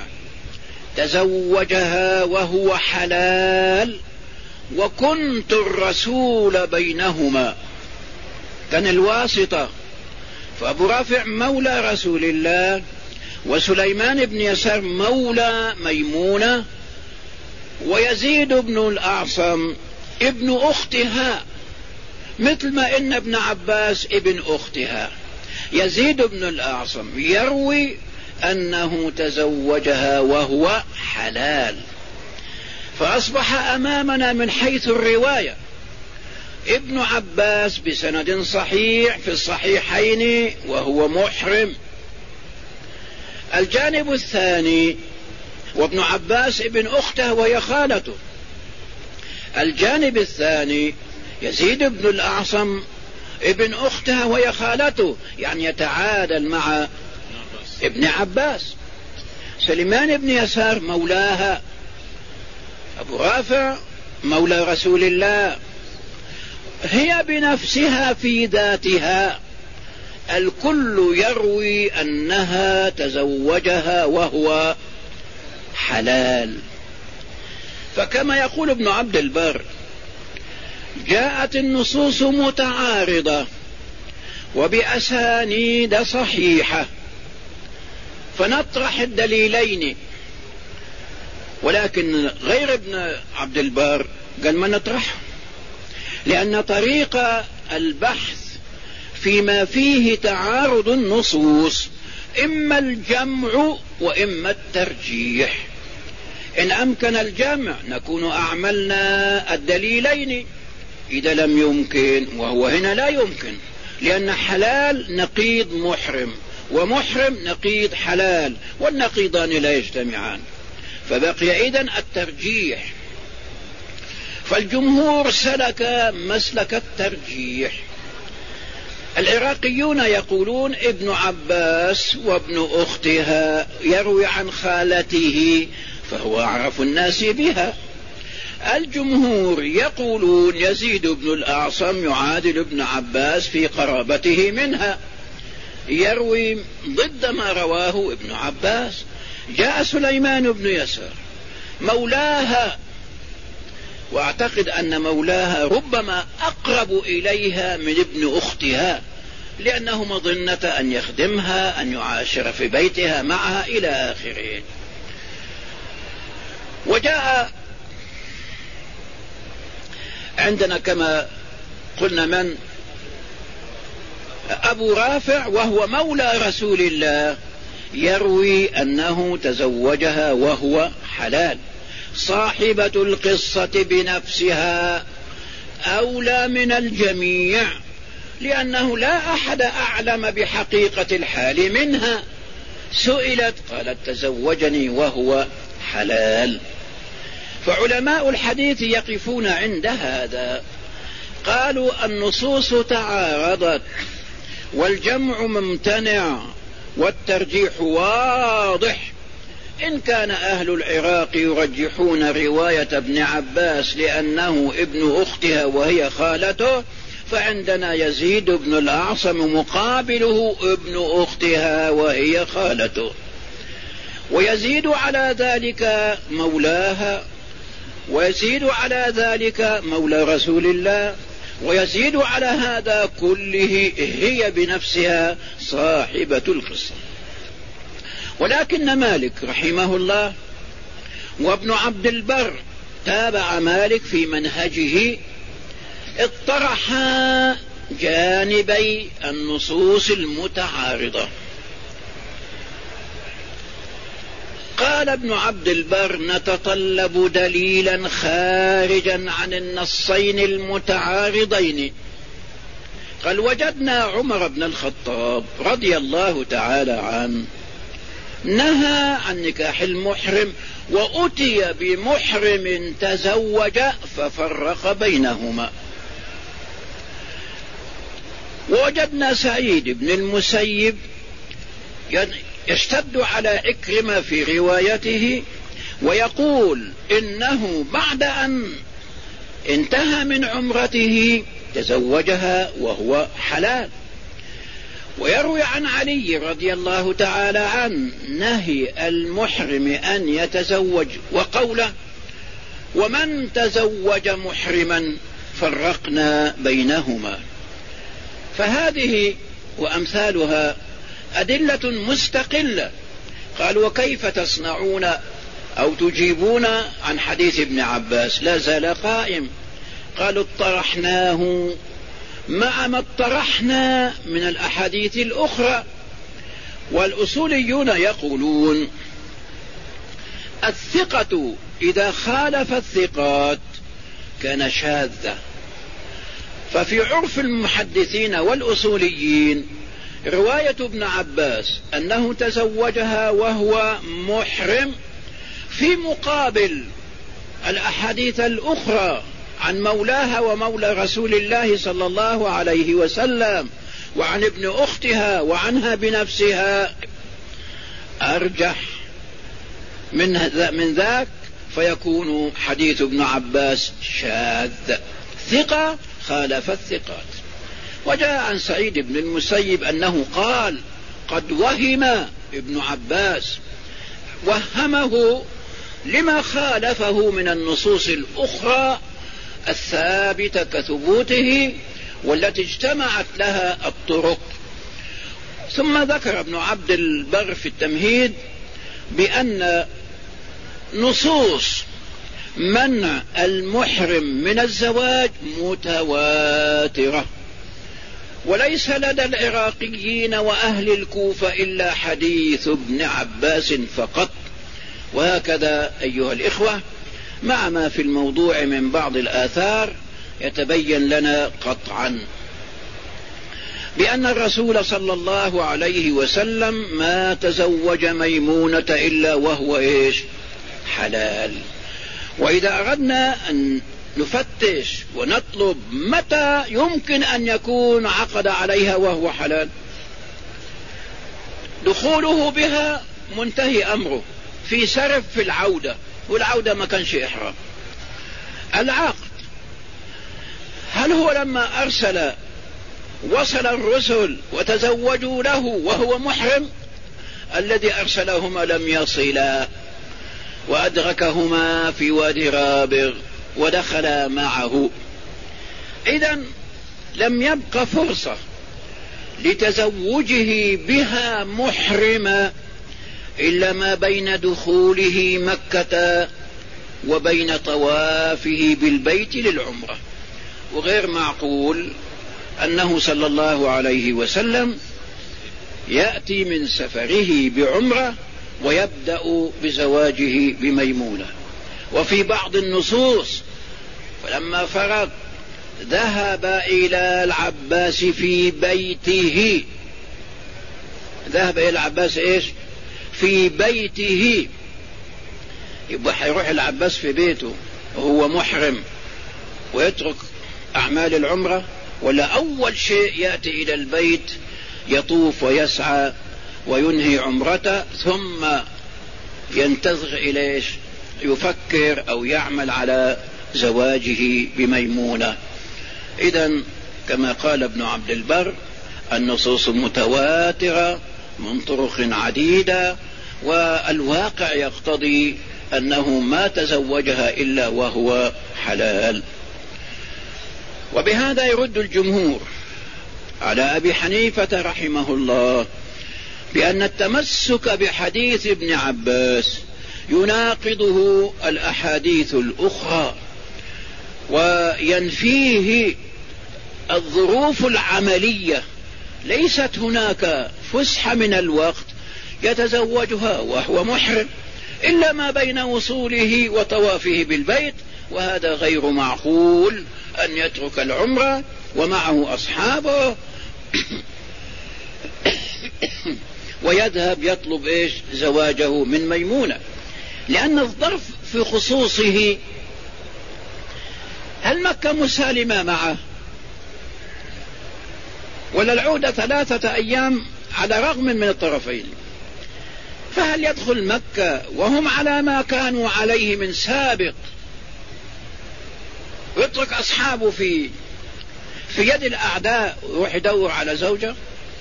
تزوجها وهو حلال، وكنت الرسول بينهما، كان الواسطة. فأبو رافع مولى رسول الله، وسليمان بن يسار مولى ميمونة، ويزيد بن الأعصم ابن أختها، مثل ما إن ابن عباس ابن أختها. يزيد بن الأعصم يروي أنه تزوجها وهو حلال، فأصبح أمامنا من حيث الرواية ابن عباس بسند صحيح في الصحيحين وهو محرم. الجانب الثاني وابن عباس ابن أخته وهي خالته. الجانب الثاني يزيد بن الأعصم ابن أختها وهي خالته، يعني يتعادل مع ابن عباس. سليمان بن يسار مولاها، أبو رافع مولى رسول الله، هي بنفسها في ذاتها الكل يروي أنها تزوجها وهو حلال. فكما يقول ابن عبد البر جاءت النصوص متعارضة وبأسانيد صحيحة، فنطرح الدليلين. ولكن غير ابن عبد البر قال ما نطرحه، لأن طريق البحث فيما فيه تعارض النصوص إما الجمع وإما الترجيح. إن أمكن الجمع نكون أعملنا الدليلين، إذا لم يمكن، وهو هنا لا يمكن، لأن حلال نقيض محرم، ومحرم نقيض حلال، والنقيضان لا يجتمعان، فبقي إذن الترجيح. فالجمهور سلك مسلك الترجيح. العراقيون يقولون ابن عباس وابن أختها يروي عن خالته فهو أعرف الناس بها. الجمهور يقولون يزيد بن الأعصم يعادل ابن عباس في قرابته منها، يروي ضد ما رواه ابن عباس. جاء سليمان بن يسار مولاها، واعتقد ان مولاها ربما اقرب اليها من ابن اختها، لانه مظنة ان يخدمها، ان يعاشر في بيتها معها الى اخره. وجاء عندنا كما قلنا من ابو رافع وهو مولى رسول الله يروي انه تزوجها وهو حلال. صاحبة القصة بنفسها أولى من الجميع، لأنه لا أحد أعلم بحقيقة الحال منها، سئلت قالت تزوجني وهو حلال. فعلماء الحديث يقفون عند هذا، قالوا النصوص تعارضت والجمع ممتنع والترجيح واضح. إن كان أهل العراق يرجحون رواية ابن عباس لأنه ابن أختها وهي خالته، فعندنا يزيد بن الأعصم مقابله ابن أختها وهي خالته، ويزيد على ذلك مولاها، ويزيد على ذلك مولى رسول الله، ويزيد على هذا كله هي بنفسها صاحبة القصة. ولكن مالك رحمه الله وابن عبد البر تابع مالك في منهجه، اطرحا جانبي النصوص المتعارضة. قال ابن عبد البر نتطلب دليلا خارجا عن النصين المتعارضين. قال وجدنا عمر بن الخطاب رضي الله تعالى عنه نهى عن نكاح المحرم، وأتي بمحرم تزوج ففرق بينهما. ووجدنا سعيد بن المسيب يشتد على عكرمة في روايته ويقول إنه بعد أن انتهى من عمرته تزوجها وهو حلال. ويروي عن علي رضي الله تعالى عنه نهي المحرم أن يتزوج، وقوله ومن تزوج محرما فرقنا بينهما. فهذه وأمثالها أدلة مستقلة. قال وكيف تصنعون أو تجيبون عن حديث ابن عباس؟ لا زال قائم. قالوا اطرحناه مع ما اطرحنا من الأحاديث الأخرى. والأصوليون يقولون الثقة إذا خالف الثقات كان شاذا. ففي عرف المحدثين والأصوليين رواية ابن عباس أنه تزوجها وهو محرم في مقابل الأحاديث الأخرى عن مولاها ومولى رسول الله صلى الله عليه وسلم وعن ابن أختها وعنها بنفسها أرجح من ذاك، فيكون حديث ابن عباس شاذ، ثقة خالف الثقات. وجاء عن سعيد بن المسيب أنه قال قد وهم ابن عباس، وهمه لما خالفه من النصوص الأخرى الثابتة كثبوته والتي اجتمعت لها الطرق. ثم ذكر ابن عبد البر في التمهيد بأن نصوص منع المحرم من الزواج متواترة، وليس لدى العراقيين وأهل الكوفة إلا حديث ابن عباس فقط. وهكذا أيها الإخوة مع ما في الموضوع من بعض الآثار يتبين لنا قطعا بأن الرسول صلى الله عليه وسلم ما تزوج ميمونة إلا وهو حلال. وإذا أردنا أن نفتش ونطلب متى يمكن أن يكون عقد عليها وهو حلال، دخوله بها منتهي أمره في سرف في العودة، والعودة ما كانش إحرام. العقد هل هو لما أرسل وصل الرسل وتزوجوا له وهو محرم؟ الذي أرسلهما لم يصلا وأدركهما في وادي رابغ ودخلا معه. إذن لم يبق فرصة لتزوجه بها محرما إلا ما بين دخوله مكة وبين طوافه بالبيت للعمرة. وغير معقول أنه صلى الله عليه وسلم يأتي من سفره بعمرة ويبدأ بزواجه بميمونة. وفي بعض النصوص فلما فرغ ذهب إلى العباس في بيته، ذهب إلى العباس في بيته، يبقى حيروح العباس في بيته وهو محرم ويترك أعمال العمرة، ولا أول شيء يأتي إلى البيت يطوف ويسعى وينهي عمرته ثم ينتظر إلى يفكر أو يعمل على زواجه بميمونة؟ إذن كما قال ابن عبد البر النصوص متواترة من طرق عديدة، والواقع يقتضي أنه ما تزوجها إلا وهو حلال. وبهذا يرد الجمهور على أبي حنيفة رحمه الله بأن التمسك بحديث ابن عباس يناقضه الأحاديث الأخرى وينفيه الظروف العملية. ليست هناك فسحة من الوقت يتزوجها وهو محرم إلا ما بين وصوله وطوافه بالبيت، وهذا غير معقول أن يترك العمرة ومعه أصحابه ويذهب يطلب زواجه من ميمونة، لأن الظرف في خصوصه. هل مكة مسالمة معه ولا العودة 3 أيام على رغم من الطرفين؟ فهل يدخل مكة وهم على ما كانوا عليه من سابق ويترك أصحابه في يد الأعداء ويروح يدور على زوجة؟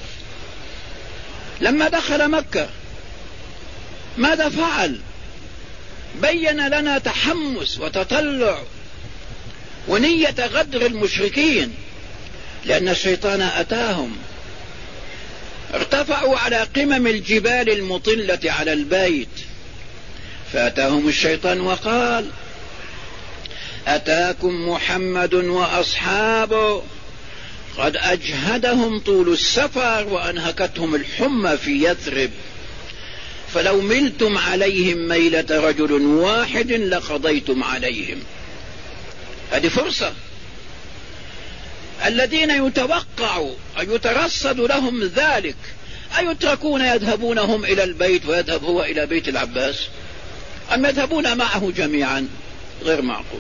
لما دخل مكة ماذا فعل؟ بين لنا تحمس وتطلع ونية غدر المشركين، لأن الشيطان أتاهم، ارتفعوا على قمم الجبال المطلة على البيت، فأتاهم الشيطان وقال: أتاكم محمد وأصحابه قد أجهدهم طول السفر وأنهكتهم الحمى في يثرب، فلو ملتم عليهم ميلة رجل واحد لقضيتم عليهم. هذه فرصة. الذين يتوقع أن يترصد لهم ذلك أيتركون يذهبون هم إلى البيت ويذهب هو إلى بيت العباس، أم يذهبون معه جميعا؟ غير معقول.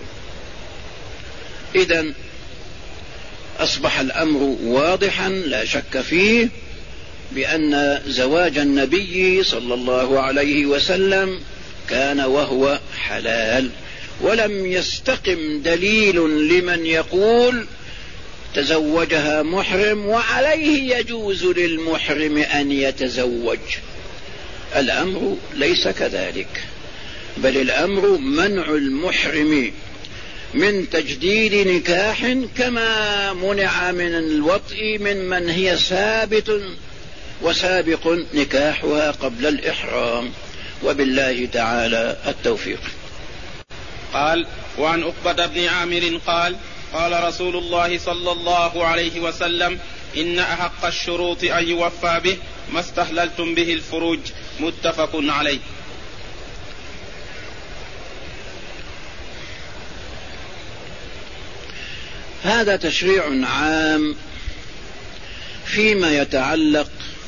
إذن أصبح الأمر واضحا لا شك فيه بأن زواج النبي صلى الله عليه وسلم كان وهو حلال، ولم يستقم دليل لمن يقول تزوجها محرم وعليه يجوز للمحرم أن يتزوج. الأمر ليس كذلك، بل الأمر منع المحرم من تجديد نكاح كما منع من الوطء من هي ثابت وسابق نكاحها قبل الإحرام، وبالله تعالى التوفيق. قال: وعن عقبة بن عامر قال: قال رسول الله صلى الله عليه وسلم: إن أحق الشروط أن يوفى به ما استحللتم به الفروج. متفق عليه. هذا تشريع عام فيما يتعلق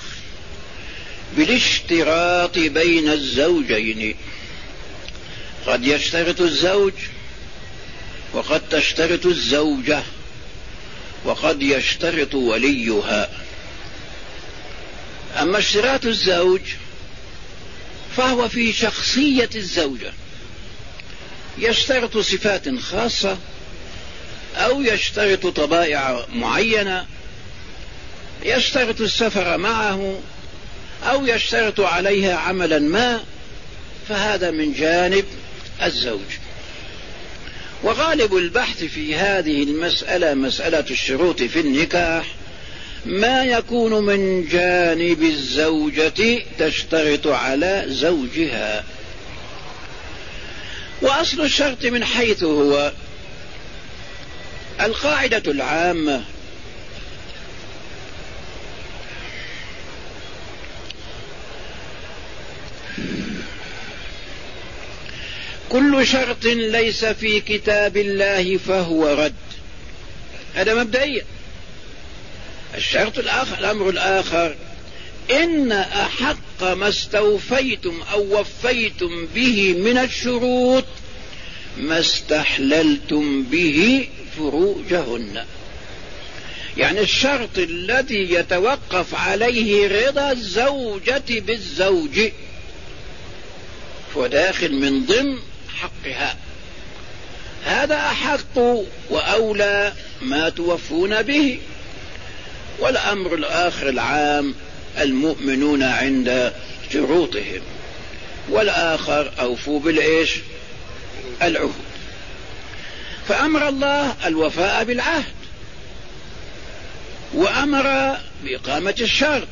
بالاشتراط بين الزوجين. قد يشترط الزوج وقد تشترط الزوجة وقد يشترط وليها. أما اشتراط الزوج فهو في شخصية الزوجة، يشترط صفات خاصة أو يشترط طبائع معينة، يشترط السفر معه أو يشترط عليها عملا ما، فهذا من جانب الزوج. وغالب البحث في هذه المسألة، مسألة الشروط في النكاح، ما يكون من جانب الزوجة تشترط على زوجها. وأصل الشرط من حيث هو القاعدة العامة كل شرط ليس في كتاب الله فهو رد. هذا مبدئيا. الشرط الآخر، الأمر الآخر، إن أحق ما استوفيتم أو وفيتم به من الشروط ما استحللتم به فروجهن. يعني الشرط الذي يتوقف عليه رضا الزوجة بالزوج وداخل من ضمن حقها، هذا أحق وأولى ما توفون به. والأمر الآخر العام المؤمنون عند شروطهم، والآخر أوفوا بالإيش؟ العهود. فأمر الله الوفاء بالعهد، وأمر بإقامة الشرط،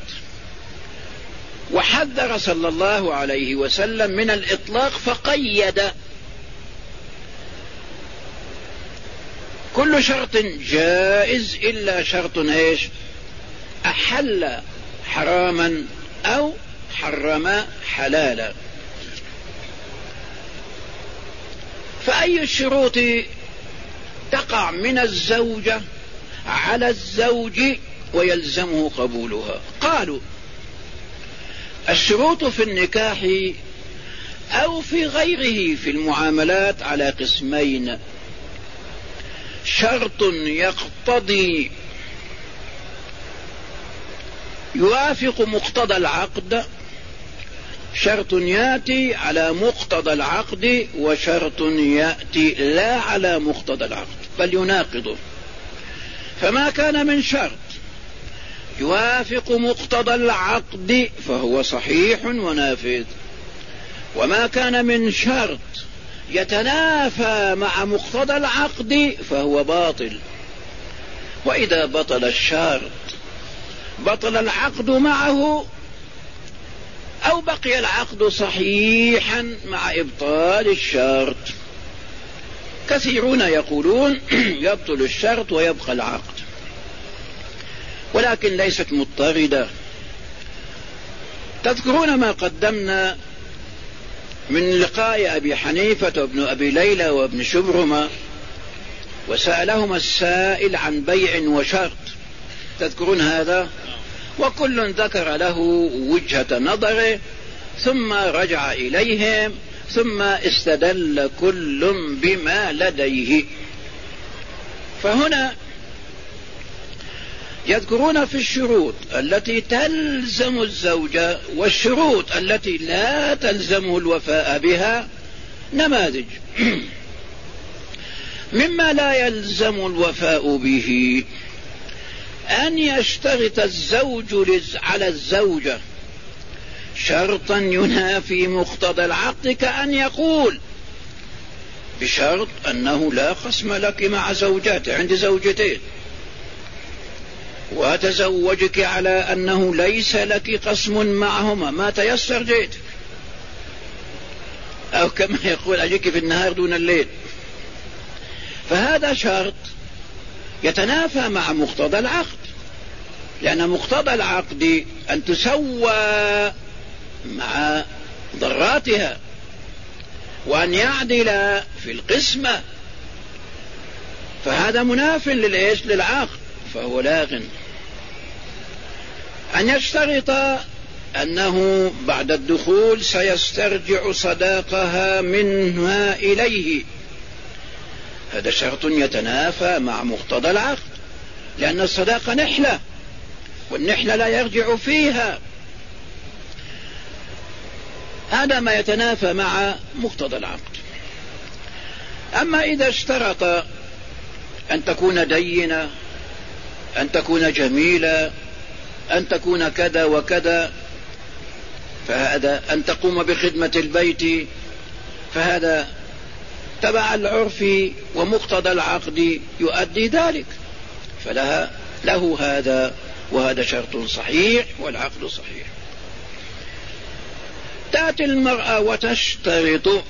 وحذر صلى الله عليه وسلم من الإطلاق فقيد: كل شرط جائز إلا شرط إيش؟ أحل حراما أو حرم حلالا. فأي الشروط تقع من الزوجة على الزوج ويلزمه قبولها؟ قالوا الشروط في النكاح أو في غيره في المعاملات على قسمين: شرط يقتضي يوافق مقتضى العقد، شرط يأتي على مقتضى العقد، وشرط يأتي لا على مقتضى العقد بل يناقضه. فما كان من شرط يوافق مقتضى العقد فهو صحيح ونافذ، وما كان من شرط يتنافى مع مقتضى العقد فهو باطل. وإذا بطل الشرط بطل العقد معه، أو بقي العقد صحيحا مع إبطال الشرط. كثيرون يقولون يبطل الشرط ويبقى العقد، ولكن ليست مضطردة. تذكرون ما قدمنا من لقاء أبي حنيفة وابن أبي ليلى وابن شبرمة، وسألهما السائل عن بيع وشرط، تذكرون هذا؟ وكل ذكر له وجهة نظره، ثم رجع إليهم، ثم استدل كل بما لديه. فهنا يذكرون في الشروط التي تلزم الزوجة والشروط التي لا تلزمه الوفاء بها نماذج. مما لا يلزم الوفاء به أن يشترط الزوج على الزوجة شرطا ينافي مقتضى العقد، كأن يقول بشرط أنه لا قسم لك مع زوجات، عندي زوجتين وأتزوجك على أنه ليس لك قسم معهما، ما تيسر جيتك، أو كما يقول أجيك في النهار دون الليل. فهذا شرط يتنافى مع مقتضى العقد، لأن مقتضى العقد أن تسوى مع ضراتها وأن يعدل في القسمة، فهذا مناف للعقد فهو لاغ. أن يشترط أنه بعد الدخول سيسترجع صداقها منها إليه، هذا شرط يتنافى مع مقتضى العقد، لأن الصداقة نحلة والنحلة لا يرجع فيها، هذا ما يتنافى مع مقتضى العقد. أما إذا اشترط أن تكون دينة، أن تكون جميلة، أن تكون كذا وكذا، فهذا أن تقوم بخدمة البيت، فهذا تبع العرف ومقتضى العقد يؤدي ذلك، له هذا، وهذا شرط صحيح والعقد صحيح. تأتي المرأة وتشترط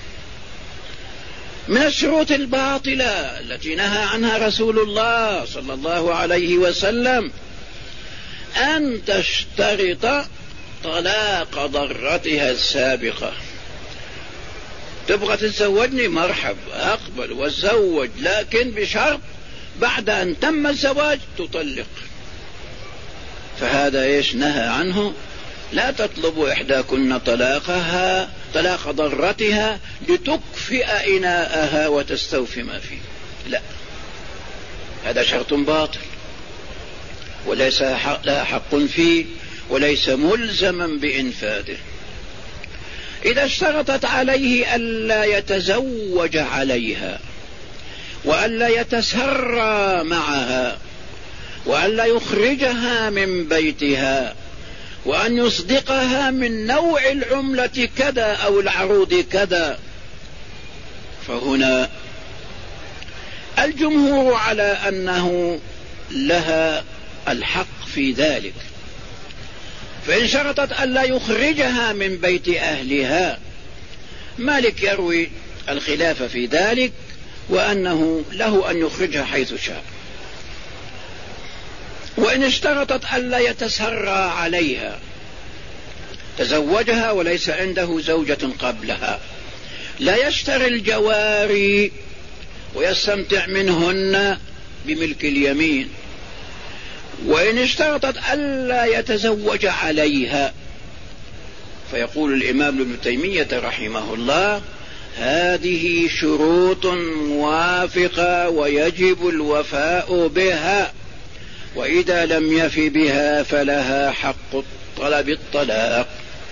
من الشروط الباطلة التي نهى عنها رسول الله صلى الله عليه وسلم أن تشترط طلاق ضرتها السابقة. تبغى تتزوجني؟ مرحب، أقبل واتزوج، لكن بشرط بعد أن تم الزواج تطلق. فهذا إيش نهى عنه. لا تطلب إحداكن طلاق ضرتها لتكفئ إناءها وتستوفي ما فيه، لا، هذا شرط باطل وليس لها حق فيه وليس ملزما بإنفاذه. إذا اشترطت عليه ألا يتزوج عليها وألا يتسرى معها وألا يخرجها من بيتها وأن يصدقها من نوع العملة كذا أو العروض كذا، فهنا الجمهور على أنه لها الحق في ذلك. فإن شرطت ألا يخرجها من بيت أهلها، مالك يروي الخلاف في ذلك وأنه له أن يخرجها حيث شاء. وإن اشترطت ألا يتسرى عليها، تزوجها وليس عنده زوجة قبلها، لا يشتري الجواري ويستمتع منهن بملك اليمين. وإن اشترطت ألا يتزوج عليها، فيقول الإمام ابن تيمية رحمه الله: هذه شروط موافقة ويجب الوفاء بها، وإذا لم يف بها فلها حق طلب الطلاق.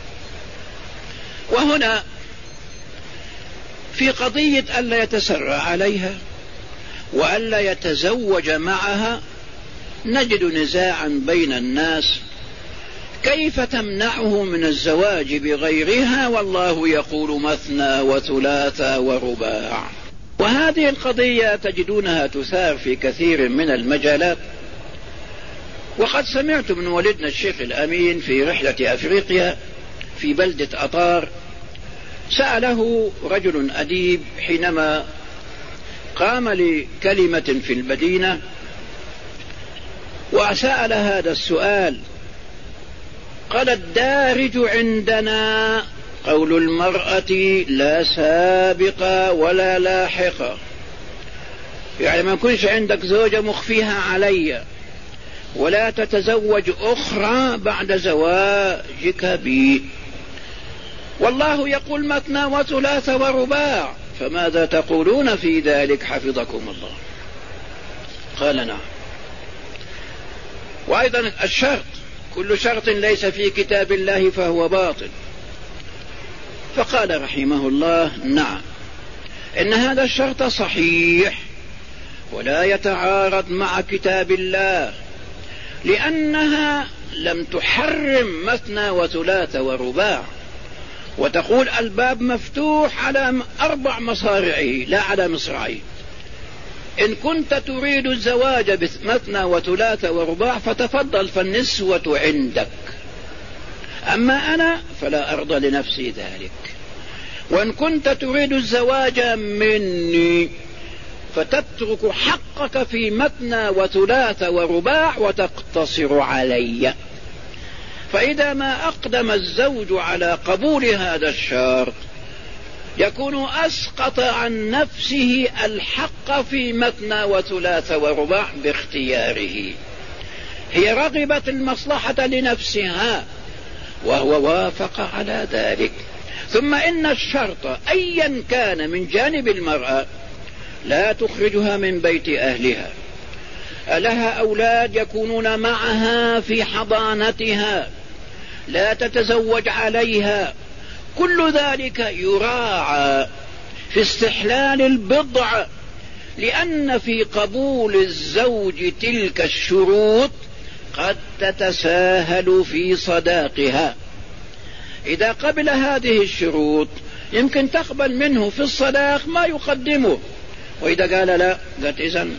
وهنا في قضية ألا يتسرى عليها وألا يتزوج معها نجد نزاعا بين الناس، كيف تمنعه من الزواج بغيرها والله يقول مثنى وثلاث ورباع. وهذه القضية تجدونها تثار في كثير من المجالات. وقد سمعت من والدنا الشيخ الأمين في رحلة أفريقيا في بلدة أطار، سأله رجل أديب حينما قام لكلمة في المدينة، وسأل هذا السؤال، قال: الدارج عندنا قول المرأة لا سابقة ولا لاحقة، يعني ما يكونش عندك زوجة مخفيها علي، ولا تتزوج أخرى بعد زواجك بي، والله يقول مثنى وثلاث ورباع، فماذا تقولون في ذلك حفظكم الله؟ قال: نعم. وأيضا الشرط، كل شرط ليس في كتاب الله فهو باطل. فقال رحمه الله: نعم، إن هذا الشرط صحيح ولا يتعارض مع كتاب الله، لأنها لم تحرم مثنى وثلاث ورباع، وتقول الباب مفتوح على 4 مصارعه لا على مصرعيه. إن كنت تريد الزواج بمثنى وثلاث ورباع فتفضل، فالنسوة عندك، أما أنا فلا أرضى لنفسي ذلك. وإن كنت تريد الزواج مني فتترك حقك في مثنى وثلاث ورباع وتقتصر علي. فإذا ما أقدم الزوج على قبول هذا الشرط يكون أسقط عن نفسه الحق في مثنى وثلاث ورباع باختياره. هي رغبت المصلحة لنفسها وهو وافق على ذلك. ثم إن الشرط أيا كان من جانب المرأة لا تخرجها من بيت أهلها، لها أولاد يكونون معها في حضانتها، لا تتزوج عليها، كل ذلك يراعى في استحلال البضع، لأن في قبول الزوج تلك الشروط قد تتساهل في صداقها. إذا قبل هذه الشروط يمكن تقبل منه في الصداق ما يقدمه، وإذا قال لا، قالت إذن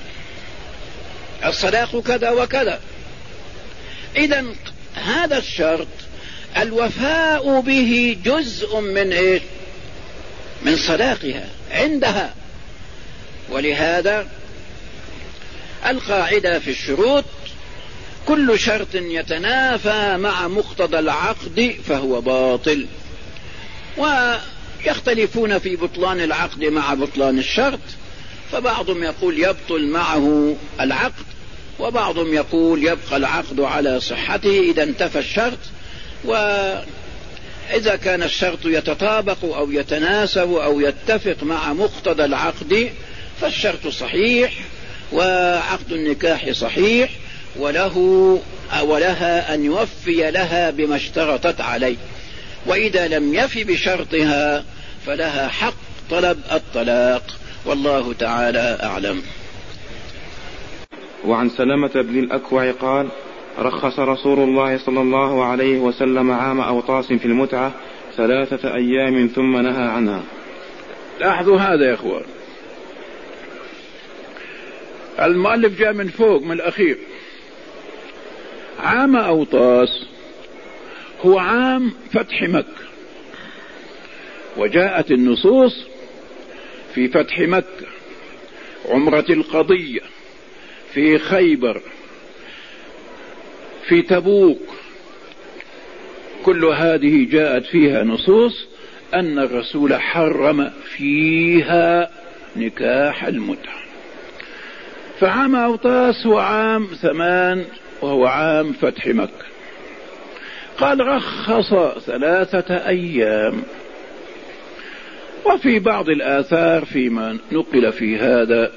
الصداق كذا وكذا. إذن هذا الشرط الوفاء به جزء من إيه؟ من صداقها عندها. ولهذا القاعدة في الشروط: كل شرط يتنافى مع مقتضى العقد فهو باطل. ويختلفون في بطلان العقد مع بطلان الشرط، فبعضهم يقول يبطل معه العقد، وبعضهم يقول يبقى العقد على صحته إذا انتفى الشرط، وإذا كان الشرط يتطابق أو يتناسب أو يتفق مع مقتضى العقد فالشرط صحيح وعقد النكاح صحيح، ولها أن يوفي لها بما اشترطت عليه، وإذا لم يفي بشرطها فلها حق طلب الطلاق، والله تعالى أعلم. وعن سلمة بن الأكوع قال: رخص رسول الله صلى الله عليه وسلم عام أوطاس في المتعة 3 أيام ثم نهى عنها. لاحظوا هذا يا أخوان، المؤلف جاء من فوق من الأخير. عام أوطاس هو عام فتح مكة، وجاءت النصوص في فتح مكة، عمرة القضية، في خيبر، في تبوك، كل هذه جاءت فيها نصوص أن الرسول حرم فيها نكاح المتعة. فعام أوطاس هو عام 8 وهو عام فتح مكة. قال رخص 3 أيام. وفي بعض الآثار فيما نقل في هذا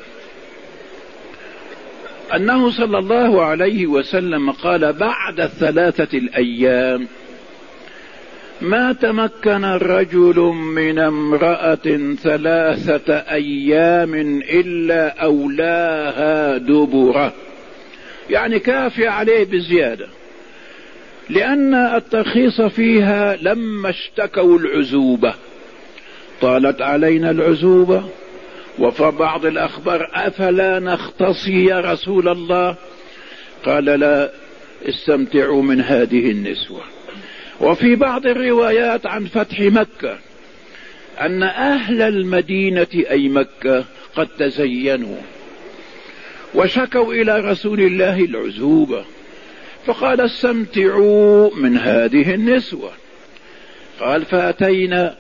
أنه صلى الله عليه وسلم قال بعد 3 الأيام ما تمكن رجل من امرأة 3 أيام إلا أولاها دبره، يعني كافي عليه بزيادة، لأن الترخيص فيها لما اشتكوا العزوبة، طالت علينا العزوبة، وفي بعض الأخبار أفلا نختصي يا رسول الله؟ قال لا، استمتعوا من هذه النسوة. وفي بعض الروايات عن فتح مكة أن أهل المدينة أي مكة قد تزينوا وشكوا إلى رسول الله العزوبة، فقال استمتعوا من هذه النسوة. قال فأتينا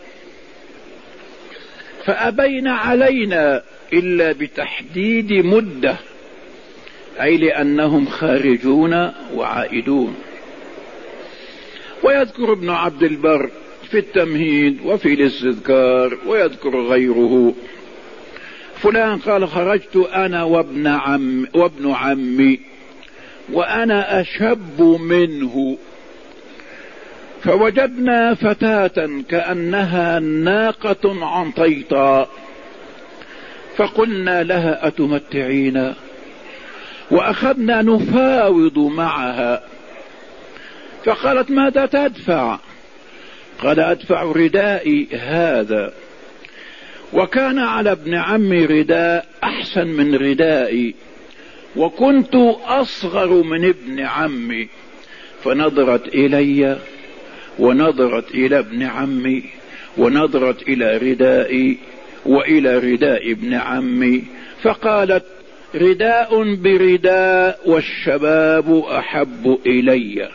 فأبين علينا إلا بتحديد مدة، أي لأنهم خارجون وعائدون. ويذكر ابن عبد البر في التمهيد وفي الاستذكار، ويذكر غيره فلان قال خرجت أنا وابن عمي وأنا أشب منه، فوجدنا فتاة كأنها ناقة عنطيطاء، فقلنا لها أتمتعين؟ وأخذنا نفاوض معها، فقالت ماذا تدفع؟ قال أدفع ردائي هذا، وكان على ابن عمي رداء أحسن من ردائي، وكنت أصغر من ابن عمي، فنظرت إلي ونظرت إلى ابن عمي ونظرت إلى ردائي وإلى رداء ابن عمي، فقالت رداء برداء والشباب أحب إلي.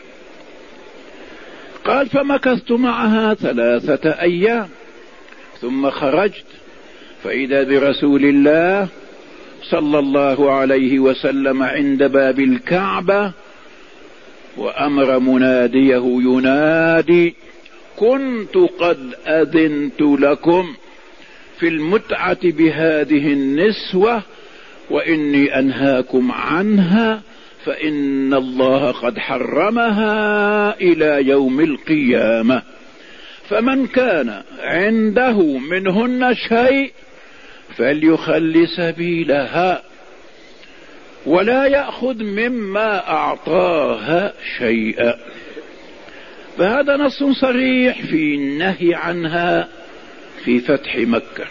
قال فمكثت معها 3 أيام ثم خرجت، فإذا برسول الله صلى الله عليه وسلم عند باب الكعبة، وأمر مناديه ينادي كنت قد أذنت لكم في المتعة بهذه النسوة وإني أنهاكم عنها، فإن الله قد حرمها إلى يوم القيامة، فمن كان عنده منهن شيء فليخل سبيلها ولا يأخذ مما أعطاها شيئا. فهذا نص صريح في النهي عنها في فتح مكة،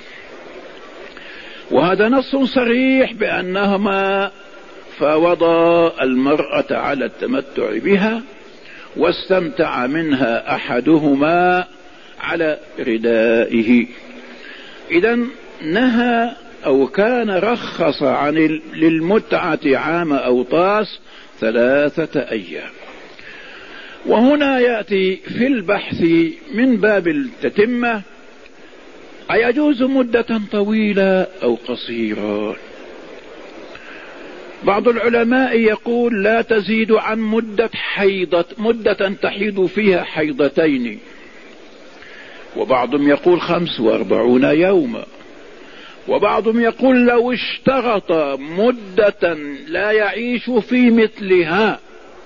وهذا نص صريح بأنهما فاوضا المرأة على التمتع بها واستمتع منها أحدهما على ردائه. إذن نهى أو كان رخص عن للمتعة عام أوطاس 3 أيام. وهنا يأتي في البحث من باب التتمة أيجوز مدة طويلة أو قصيرة؟ بعض العلماء يقول لا تزيد عن مدة تحيض فيها حيضتين، وبعضهم يقول 45 يوما، وبعضهم يقول لو اشترط مدة لا يعيش في مثلها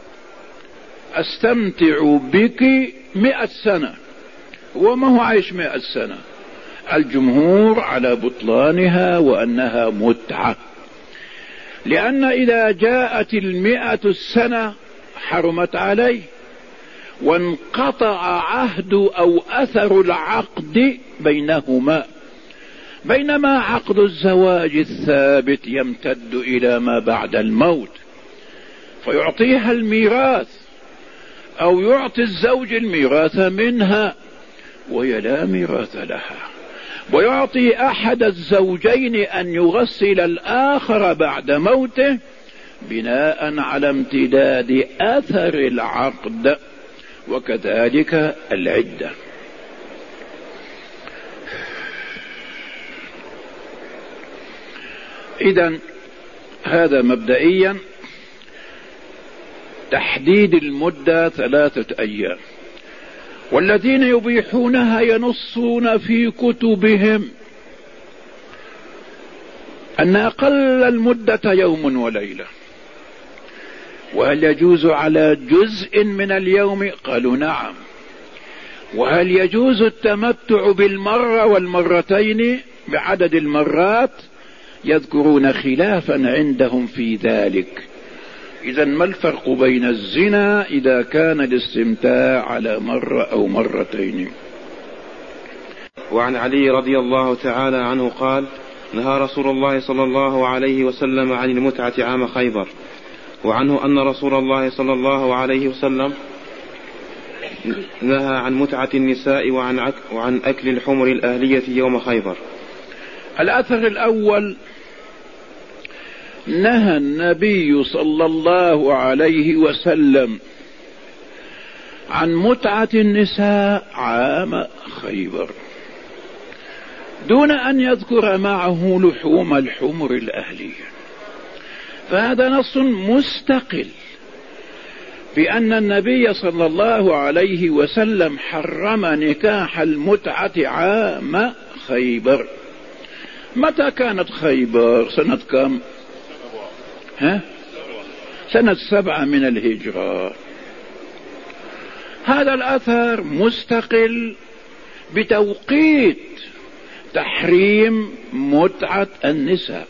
استمتع بك 100 سنة، وما هو عايش 100 سنة. الجمهور على بطلانها وأنها متعة، لأن إذا جاءت 100 السنة حرمت عليه وانقطع عهد أو أثر العقد بينهما، بينما عقد الزواج الثابت يمتد إلى ما بعد الموت، فيعطيها الميراث أو يعطي الزوج الميراث منها وهي لا ميراث لها، ويعطي أحد الزوجين أن يغسل الآخر بعد موته بناء على امتداد أثر العقد، وكذلك العدة. إذن هذا مبدئيا تحديد المدة 3 أيام. والذين يبيحونها ينصون في كتبهم أن أقل المدة يوم وليلة. وهل يجوز على جزء من اليوم؟ قالوا نعم. وهل يجوز التمتع بالمرة والمرتين بعدد المرات؟ يذكرون خلافا عندهم في ذلك. إذن ما الفرق بين الزنا إذا كان الاستمتاع على مرة أو مرتين؟ وعن علي رضي الله تعالى عنه قال: نهى رسول الله صلى الله عليه وسلم عن المتعة عام خيبر. وعنه أن رسول الله صلى الله عليه وسلم نهى عن متعة النساء وعن أكل الحمر الأهلية يوم خيبر. الأثر الأول: نهى النبي صلى الله عليه وسلم عن متعة النساء عام خيبر دون أن يذكر معه لحوم الحمر الأهلية، فهذا نص مستقل بأن النبي صلى الله عليه وسلم حرم نكاح المتعة عام خيبر. متى كانت خيبر؟ سنة كم؟ سنة 7 من الهجرة. هذا الأثر مستقل بتوقيت تحريم متعة النساء.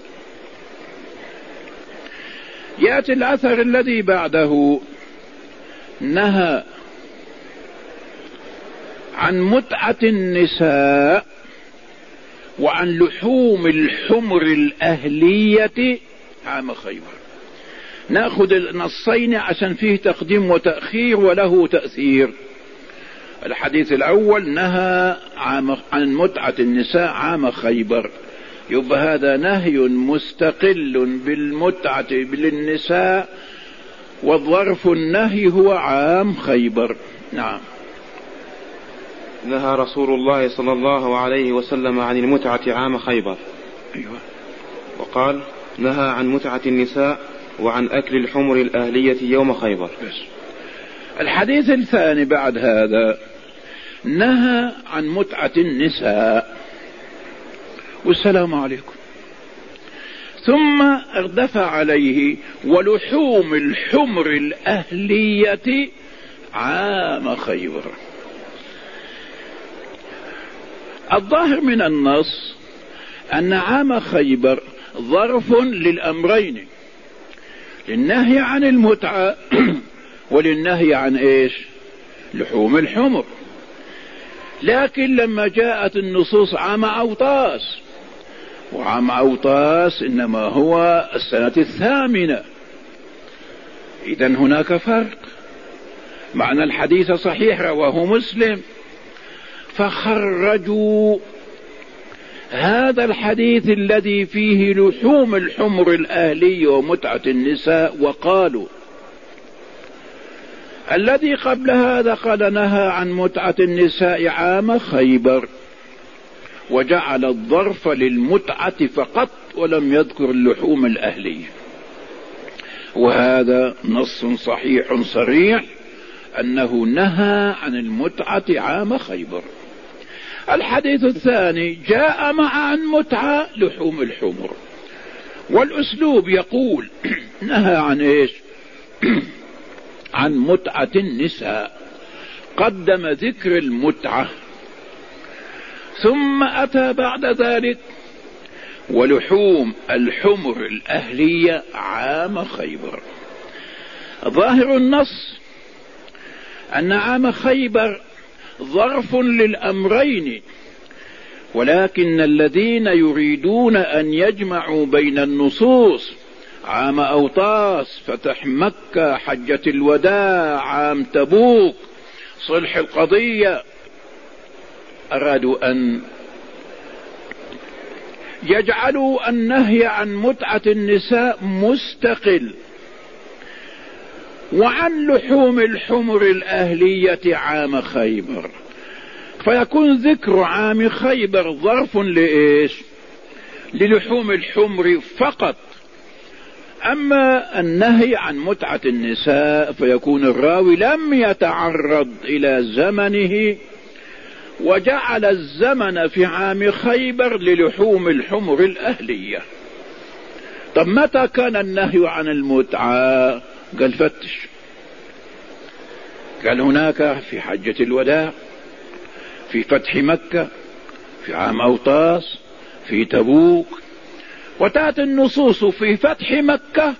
يأتي الأثر الذي بعده: نهى عن متعة النساء وعن لحوم الحمر الأهلية عام خيبر. نأخذ النصين عشان فيه تقديم وتأخير وله تأثير. الحديث الأول نهى عن متعة النساء عام خيبر، يبقى هذا نهي مستقل بالمتعة للنساء، والظرف النهي هو عام خيبر. نعم. نهى رسول الله صلى الله عليه وسلم عن المتعة عام خيبر. أيوة. وقال: نهى عن متعة النساء وعن أكل الحمر الأهلية يوم خيبر. الحديث الثاني بعد هذا: نهى عن متعة النساء، والسلام عليكم، ثم اردف عليه: ولحوم الحمر الأهلية عام خيبر. الظاهر من النص أن عام خيبر ظرف للأمرين، للنهي عن المتعة وللنهي عن إيش؟ لحوم الحمر. لكن لما جاءت النصوص عام أوطاس، وعام أوطاس إنما هو السنة 8، إذن هناك فرق. معنى الحديث صحيح، رواه مسلم، فخرجوا هذا الحديث الذي فيه لحوم الحمر الأهلية ومتعة النساء، وقالوا الذي قبل هذا قال نهى عن متعة النساء عام خيبر، وجعل الظرف للمتعة فقط ولم يذكر اللحوم الأهلية. وهذا نص صحيح صريح أنه نهى عن المتعة عام خيبر. الحديث الثاني جاء مع عن متعة لحوم الحمر، والأسلوب يقول نهى عن إيش؟ عن متعة النساء، قدم ذكر المتعة ثم أتى بعد ذلك ولحوم الحمر الأهلية عام خيبر. ظاهر النص أن عام خيبر ظرف للأمرين، ولكن الذين يريدون أن يجمعوا بين النصوص عام أوطاس، فتح مكة، حجة الوداع، عام تبوك، صلح القضية، أرادوا أن يجعلوا النهي عن متعة النساء مستقل، وعن لحوم الحمر الأهلية عام خيبر، فيكون ذكر عام خيبر ظرف لإيش؟ للحوم الحمر فقط. أما النهي عن متعة النساء فيكون الراوي لم يتعرض إلى زمنه وجعل الزمن في عام خيبر للحوم الحمر الأهلية. طب متى كان النهي عن المتعة؟ قال فتش، قال هناك في حجة الوداع، في فتح مكة، في عام أوطاس، في تبوك، وتأتي النصوص في فتح مكة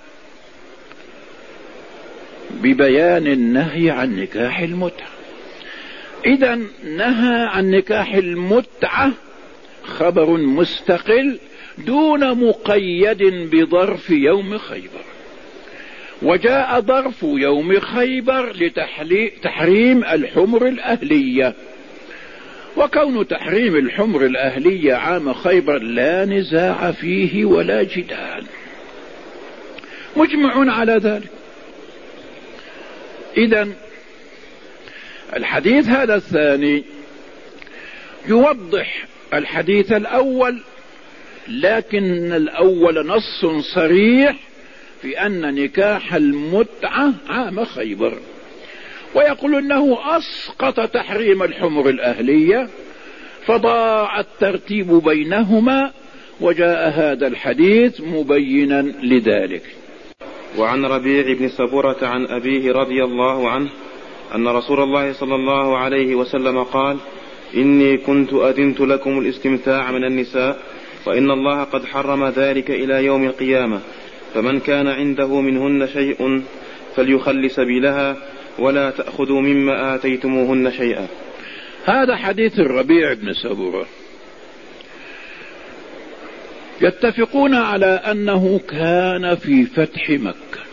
ببيان النهي عن نكاح المتعة. إذن نهى عن نكاح المتعة خبر مستقل دون مقيد بظرف يوم خيبر، وجاء ظرف يوم خيبر لتحريم الحمر الأهلية، وكون تحريم الحمر الأهلية عام خيبر لا نزاع فيه ولا جدال، مجمع على ذلك. إذن الحديث هذا الثاني يوضح الحديث الأول، لكن الأول نص صريح في أن نكاح المتعة عام خيبر، ويقول أنه أسقط تحريم الحمر الأهلية فضاع الترتيب بينهما، وجاء هذا الحديث مبينا لذلك. وعن ربيع بن سبورة عن أبيه رضي الله عنه أن رسول الله صلى الله عليه وسلم قال: إني كنت أذنت لكم الاستمتاع من النساء، وإن الله قد حرم ذلك إلى يوم القيامة، فمن كان عنده منهن شيء فليخل سبيلها ولا تأخذوا مما آتيتموهن شيئا. هذا حديث الربيع بن سبورة، يتفقون على أنه كان في فتح مكة.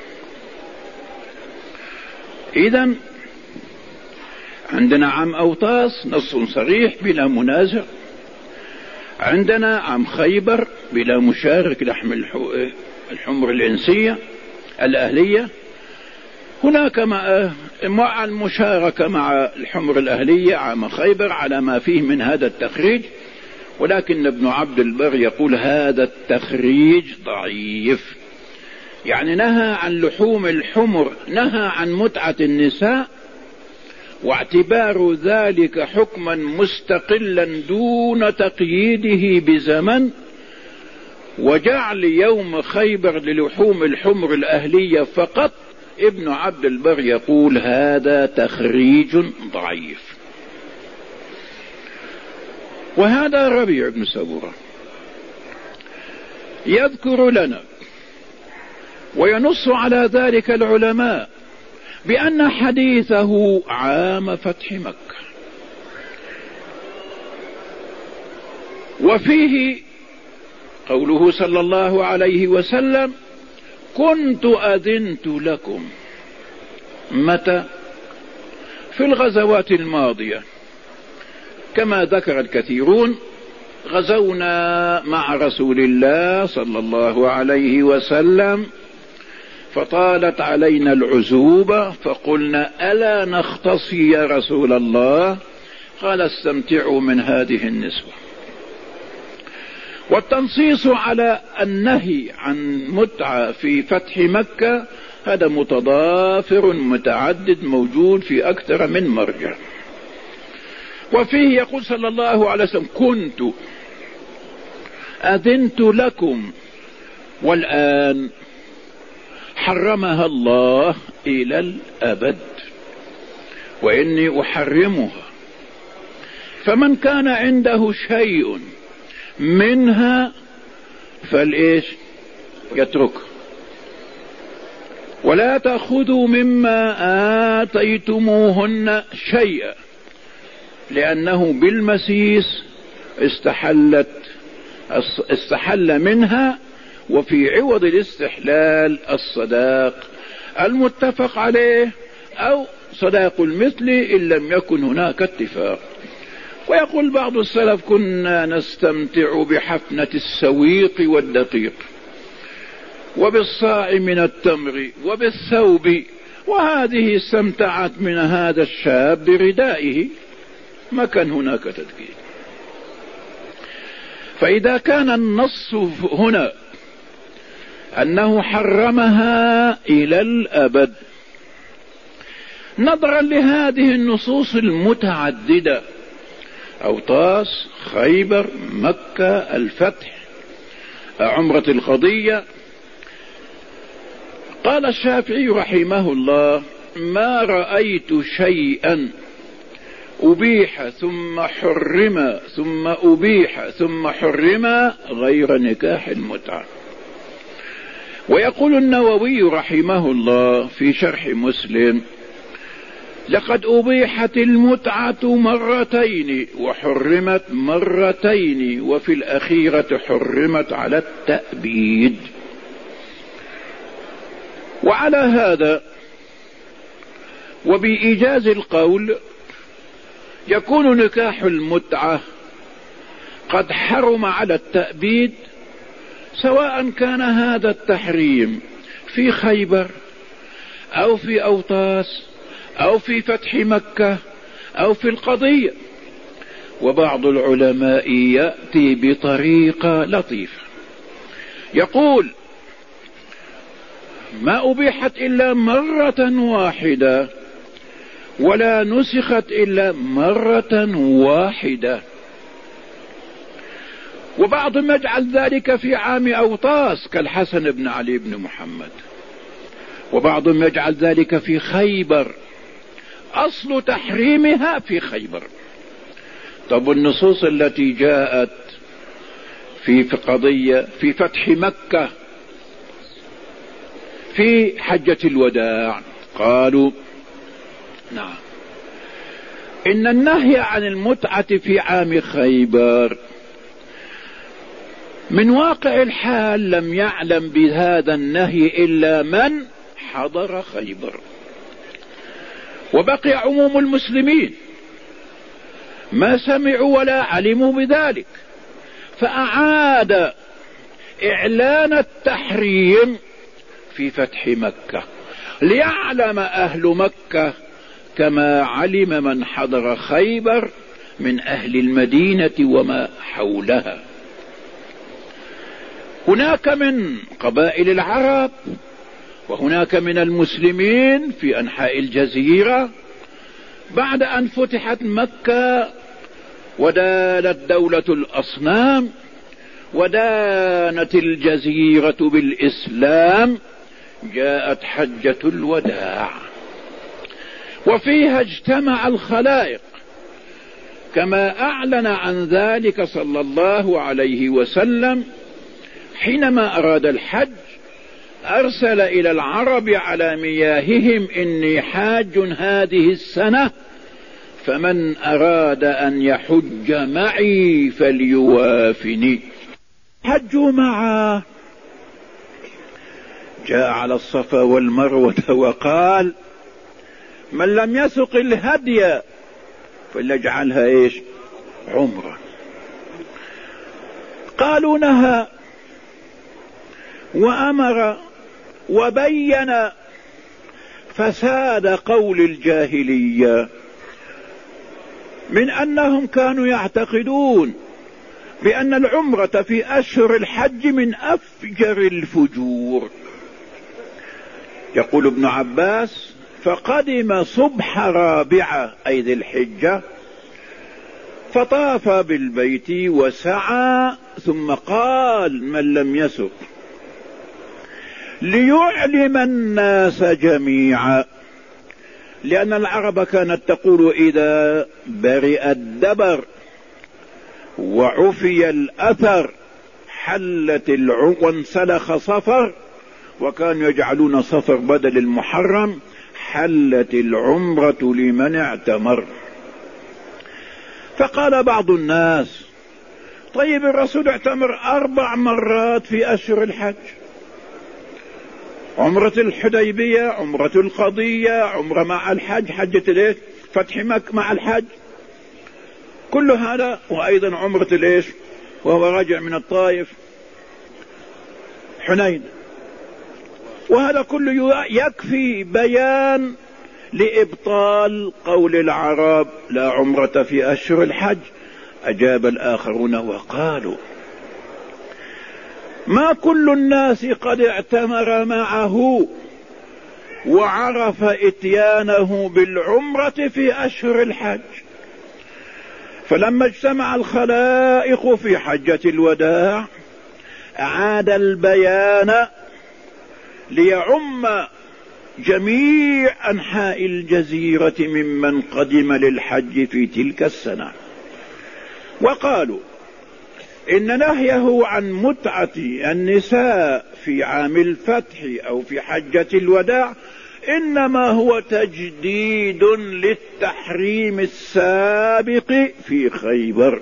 إذن عندنا عام أوطاس نص صريح بلا منازع، عندنا عام خيبر بلا مشارك لحم الحمر الإنسية الأهلية، هناك مع المشاركة مع الحمر الأهلية عام خيبر على ما فيه من هذا التخريج، ولكن ابن عبد البر يقول هذا التخريج ضعيف، يعني نهى عن لحوم الحمر، نهى عن متعة النساء، واعتبار ذلك حكما مستقلا دون تقييده بزمن، وجعل يوم خيبر للحوم الحمر الأهلية فقط، ابن عبد البر يقول هذا تخريج ضعيف. وهذا ربيع بن سبورة يذكر لنا وينص على ذلك العلماء بأن حديثه عام فتح مكة، وفيه قوله صلى الله عليه وسلم: كنت أذنت لكم. متى؟ في الغزوات الماضية، كما ذكر الكثيرون غزونا مع رسول الله صلى الله عليه وسلم فطالت علينا العزوبة فقلنا: ألا نختصي يا رسول الله؟ قال: استمتعوا من هذه النسوة. والتنصيص على النهي عن متعة في فتح مكة هذا متضافر متعدد موجود في أكثر من مرجع. وفيه يقول صلى الله عليه وسلم: كنت أذنت لكم والآن حرمها الله إلى الأبد وإني أحرمها، فمن كان عنده شيء منها فالإيش يتركه، ولا تأخذوا مما آتيتموهن شيئا، لأنه بالمسيس استحل منها، وفي عوض الاستحلال الصداق المتفق عليه أو صداق المثل إن لم يكن هناك اتفاق. ويقول بعض السلف: كنا نستمتع بحفنة السويق والدقيق وبالصاع من التمر وبالثوب، وهذه استمتعت من هذا الشاب بردائه، ما كان هناك تدقيق. فإذا كان النص هنا أنه حرمها إلى الأبد، نظرا لهذه النصوص المتعددة: أوطاس، خيبر، مكة، الفتح، عمرة القضية، قال الشافعي رحمه الله: ما رأيت شيئا أبيح ثم حرم ثم أبيح ثم حرم غير نكاح المتعة. ويقول النووي رحمه الله في شرح مسلم: لقد أبيحت المتعة مرتين وحرمت مرتين، وفي الأخيرة حرمت على التأبيد. وعلى هذا وبإيجاز القول يكون نكاح المتعة قد حرم على التأبيد، سواء كان هذا التحريم في خيبر أو في أوطاس أو في فتح مكة أو في القضية. وبعض العلماء يأتي بطريقة لطيفة، يقول: ما أبيحت إلا مرة واحدة ولا نسخت إلا مرة واحدة. وبعضهم يجعل ذلك في عام أوطاس كالحسن بن علي بن محمد، وبعضهم يجعل ذلك في خيبر، أصل تحريمها في خيبر. طب النصوص التي جاءت في قضية في فتح مكة في حجة الوداع، قالوا: نعم، إن النهي عن المتعة في عام خيبر من واقع الحال لم يعلم بهذا النهي إلا من حضر خيبر، وبقي عموم المسلمين ما سمعوا ولا علموا بذلك، فأعاد إعلان التحريم في فتح مكة ليعلم أهل مكة كما علم من حضر خيبر من أهل المدينة وما حولها. هناك من قبائل العرب وهناك من المسلمين في أنحاء الجزيرة بعد أن فتحت مكة ودالت دولة الأصنام ودانت الجزيرة بالإسلام، جاءت حجة الوداع وفيها اجتمع الخلائق، كما أعلن عن ذلك صلى الله عليه وسلم حينما أراد الحج أرسل إلى العرب على مياههم: إني حاج هذه السنة فمن أراد أن يحج معي فليوافني. حجوا معه، جاء على الصفا والمروة وقال: من لم يسق الهدي فليجعلها ايش؟ عمرة. قالوا: نهى وأمر وبين فساد قول الجاهلية من أنهم كانوا يعتقدون بأن العمرة في أشهر الحج من أفجر الفجور، يقول ابن عباس: فقدم صبح رابعة أي ذي الحجة فطاف بالبيت وسعى، ثم قال: من لم يسق ليعلم الناس جميعا، لأن العرب كانت تقول: إذا برئ الدبر وعفي الأثر حلت وانسلخ صفر، وكانوا يجعلون صفر بدل المحرم، حلت العمرة لمن اعتمر. فقال بعض الناس: طيب الرسول اعتمر 4 مرات في أشهر الحج، عمرة الحديبية، عمرة القضية، عمرة مع الحج، حجة ليش فتح مكة مع الحج، كل هذا، وأيضا عمرة ليش وهو راجع من الطائف حنين. وهذا كله يكفي بيان لإبطال قول العرب: لا عمرة في أشهر الحج. أجاب الآخرون وقالوا: ما كل الناس قد اعتمر معه وعرف اتيانه بالعمرة في أشهر الحج، فلما اجتمع الخلائق في حجة الوداع أعاد البيان ليعم جميع أنحاء الجزيرة ممن قدم للحج في تلك السنة. وقالوا: إن نهيه عن متعة النساء في عام الفتح أو في حجة الوداع إنما هو تجديد للتحريم السابق في خيبر،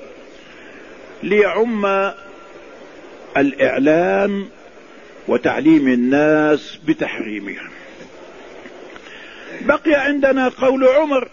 ليعم الإعلان وتعليم الناس بتحريمها. بقي عندنا قول عمر: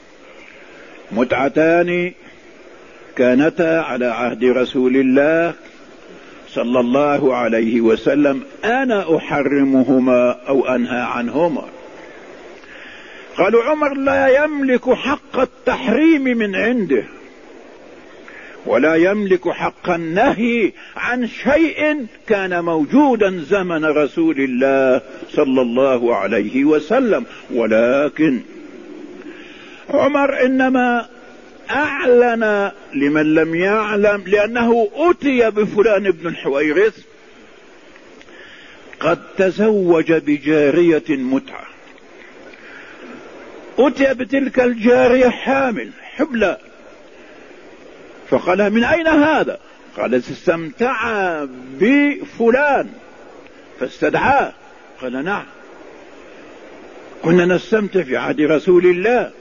متعتان كانتا على عهد رسول الله صلى الله عليه وسلم أنا أحرمهما أو أنهى عنهما. قالوا: عمر لا يملك حق التحريم من عنده، ولا يملك حق النهي عن شيء كان موجودا زمن رسول الله صلى الله عليه وسلم، ولكن عمر إنما أعلن لمن لم يعلم، لأنه أتي بفلان بن الحويرث قد تزوج بجارية متعة، أتي بتلك الجارية حامل حبلى، فقال: من أين هذا؟ قال: استمتع بفلان فاستدعاه. قال: نعم، كنا نستمتع في عهد رسول الله.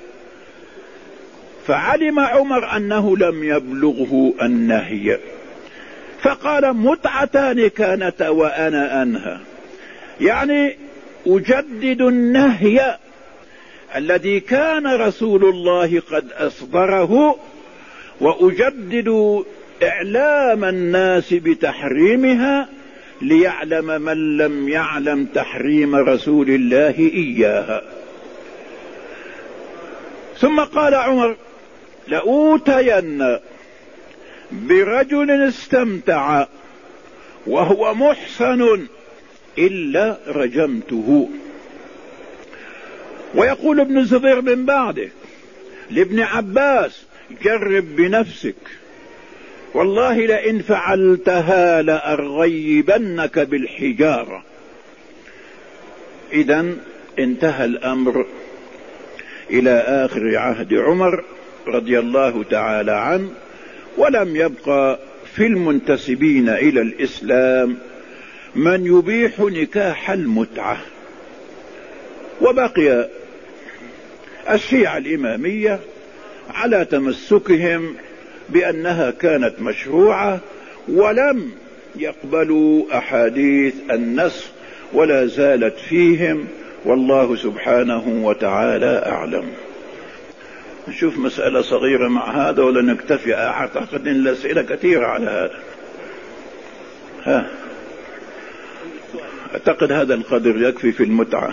فعلم عمر أنه لم يبلغه النهي، فقال: متعتان كانتا وأنا أنهى، يعني أجدد النهي الذي كان رسول الله قد أصدره، وأجدد إعلام الناس بتحريمها ليعلم من لم يعلم تحريم رسول الله إياها. ثم قال عمر: لأوتين برجل استمتع وهو محصن إلا رجمته. ويقول ابن الزبير من بعده لابن عباس: جرب بنفسك، والله لئن فعلتها لأرغيبنك بالحجارة. إذن انتهى الأمر إلى آخر عهد عمر رضي الله تعالى عنه، ولم يبقى في المنتسبين إلى الإسلام من يبيح نكاح المتعة، وبقي الشيعة الإمامية على تمسكهم بأنها كانت مشروعة، ولم يقبلوا أحاديث النسخ ولا زالت فيهم، والله سبحانه وتعالى أعلم. نشوف مسألة صغيرة مع هذا ولا نكتفي؟ أعتقد أن الأسئلة كثيرة على هذا. أعتقد هذا القدر يكفي في المتعة.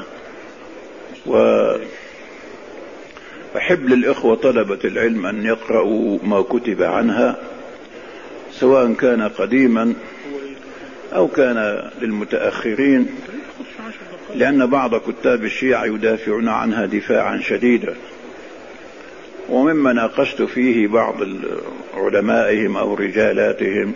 وأحب للإخوة طلبة العلم أن يقرأوا ما كتب عنها، سواء كان قديما أو كان للمتأخرين، لأن بعض كتاب الشيعة يدافعون عنها دفاعا شديدا، ومما ناقشت فيه بعض علمائهم أو رجالاتهم: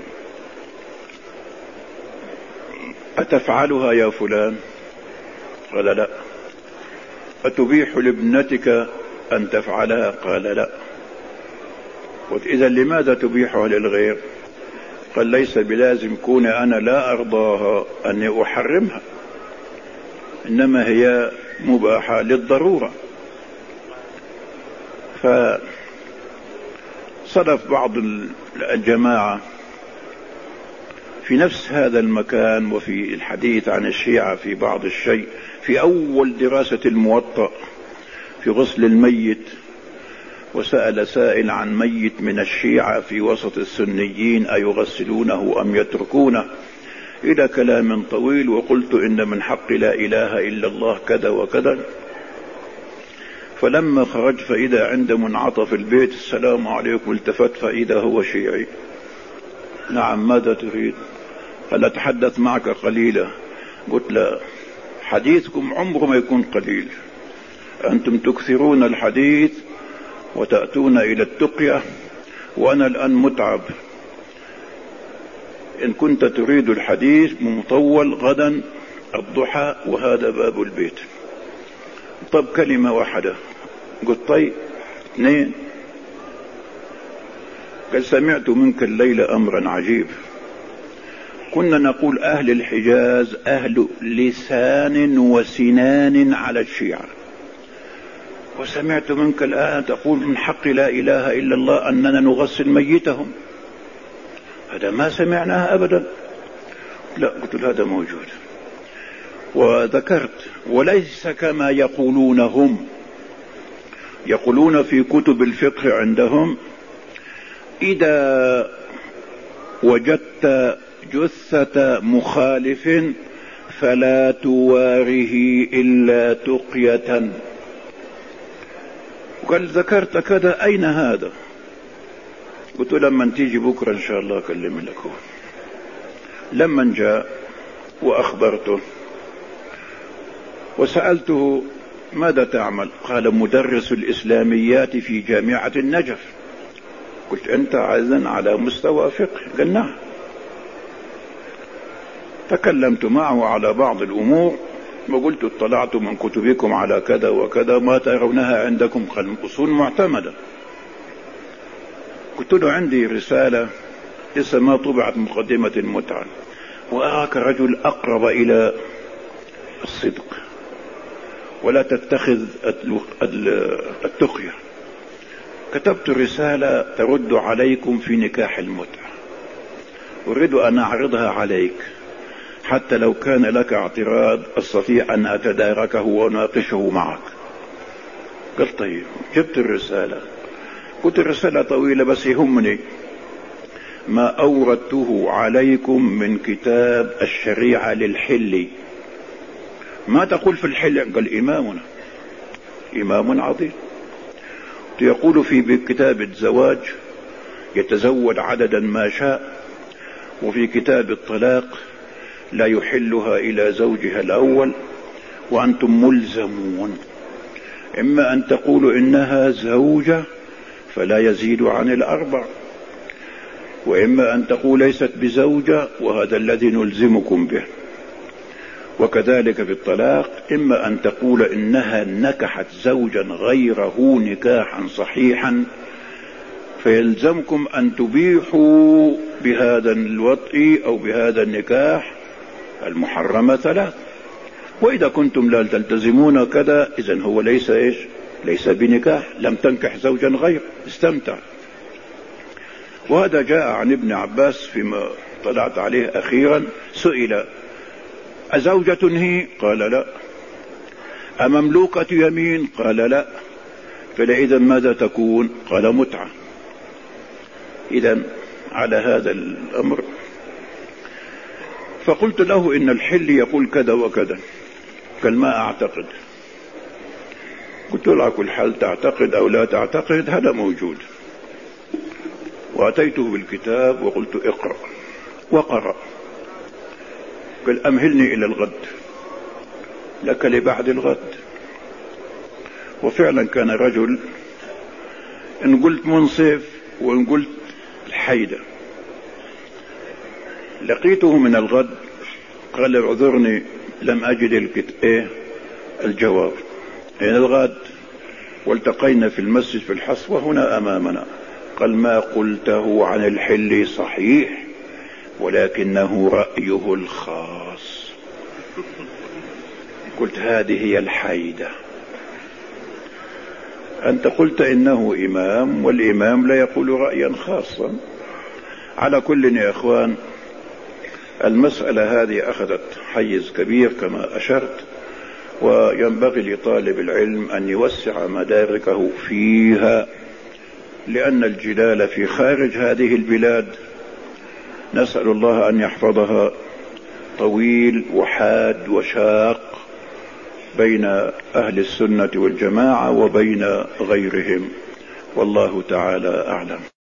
أتفعلها يا فلان؟ قال لا. أتبيح لابنتك أن تفعلها؟ قال لا. إذا لماذا تبيحها للغير؟ قال ليس بلازم كون أنا لا أرضاها أني أحرمها، إنما هي مباحة للضرورة. فصدف بعض الجماعة في نفس هذا المكان وفي الحديث عن الشيعة في بعض الشيء في أول دراسة الموطأ في غسل الميت، وسأل سائل عن ميت من الشيعة في وسط السنيين أيغسلونه أم يتركونه، إلى كلام طويل، وقلت إن من حق لا إله إلا الله كذا وكذا. فلما خرج فإذا عند منعطف البيت: السلام عليكم. التفت فإذا هو شيعي. نعم، ماذا تريد؟ قال: أتحدث معك قليلا. قلت: لا، حديثكم عمره ما يكون قليل، أنتم تكثرون الحديث وتأتون إلى التقية، وأنا الآن متعب. إن كنت تريد الحديث مطول غدا الضحى وهذا باب البيت. طب كلمة واحدة. قلت: طيب 2. قال: سمعت منك الليلة أمرا عجيب. كنا نقول أهل الحجاز أهل لسان وسنان على الشيعة، وسمعت منك الآن تقول من حق لا إله إلا الله أننا نغسل ميتهم. هذا ما سمعناه أبدا. لا، قلت هذا موجود. وذكرت: وليس كما يقولون هم، يقولون في كتب الفقه عندهم: إذا وجدت جثة مخالف فلا تواره إلا تقية. قال: ذكرت كذا، أين هذا؟ قلت: لما تيجي بكرة إن شاء الله أكلم لك. لما جاء وأخبرته وسألته: ماذا تعمل؟ قال: مدرس الإسلاميات في جامعة النجف. قلت: أنت عايزا على مستوى فقه؟ قال: نعم. تكلمت معه على بعض الأمور وقلت: اطلعت من كتبكم على كذا وكذا، ما ترونها عندكم؟ قال: أصول معتمدة. قلت له: عندي رسالة لسه ما طبعت، مقدمة المتعة، وأراك رجل أقرب إلى الصدق ولا تتخذ التقية. كتبت رسالة ترد عليكم في نكاح المتعة، أريد أن أعرضها عليك، حتى لو كان لك اعتراض أستطيع أن أتداركه وناقشه معك. قال: طيب. جبت الرسالة، قلت: الرسالة طويلة بس يهمني ما أوردته عليكم من كتاب الشريعة للحلي. ما تقول في الحل؟ قال: إمامنا إمام عظيم يقول في كتاب الزواج يتزوج عددا ما شاء، وفي كتاب الطلاق لا يحلها إلى زوجها الأول، وأنتم ملزمون إما أن تقولوا إنها زوجة فلا يزيد عن 4، وإما أن تقول ليست بزوجة وهذا الذي نلزمكم به. وكذلك في الطلاق إما أن تقول إنها نكحت زوجا غيره نكاحا صحيحا فيلزمكم أن تبيحوا بهذا الوطء أو بهذا النكاح المحرمة 3. وإذا كنتم لا تلتزمون كذا إذن هو ليس إيش؟ ليس بنكاح، لم تنكح زوجا غير، استمتع. وهذا جاء عن ابن عباس فيما طلعت عليه أخيرا، سئل: أزوجة هي؟ قال: لا. أمملوكة يمين؟ قال: لا. قال: إذا ماذا تكون؟ قال: متعة. إذا على هذا الأمر. فقلت له: إن الحل يقول كذا وكذا. قال: ما أعتقد. قلت له: على كل حال تعتقد أو لا تعتقد هذا موجود. وأتيته بالكتاب وقلت: اقرأ. وقرأ. قال: أمهلني إلى الغد. لك لبعد الغد. وفعلا كان رجل إن قلت منصف وإن قلت الحيدة، لقيته من الغد قال اعذرني لم أجد الجواب. أين الغد؟ والتقينا في المسجد في الحصوة هنا أمامنا. قال ما قلته عن الحل صحيح ولكنه رأيه الخاص. قلت هذه هي الحيدة. أنت قلت إنه إمام، والإمام لا يقول رأيا خاصا. على كل يا إخوان، المسألة هذه أخذت حيز كبير كما أشرت، وينبغي لطالب العلم أن يوسع مداركه فيها، لأن الجدال في خارج هذه البلاد نسأل الله أن يحفظها طويل وحاد وشاق بين أهل السنة والجماعة وبين غيرهم، والله تعالى أعلم.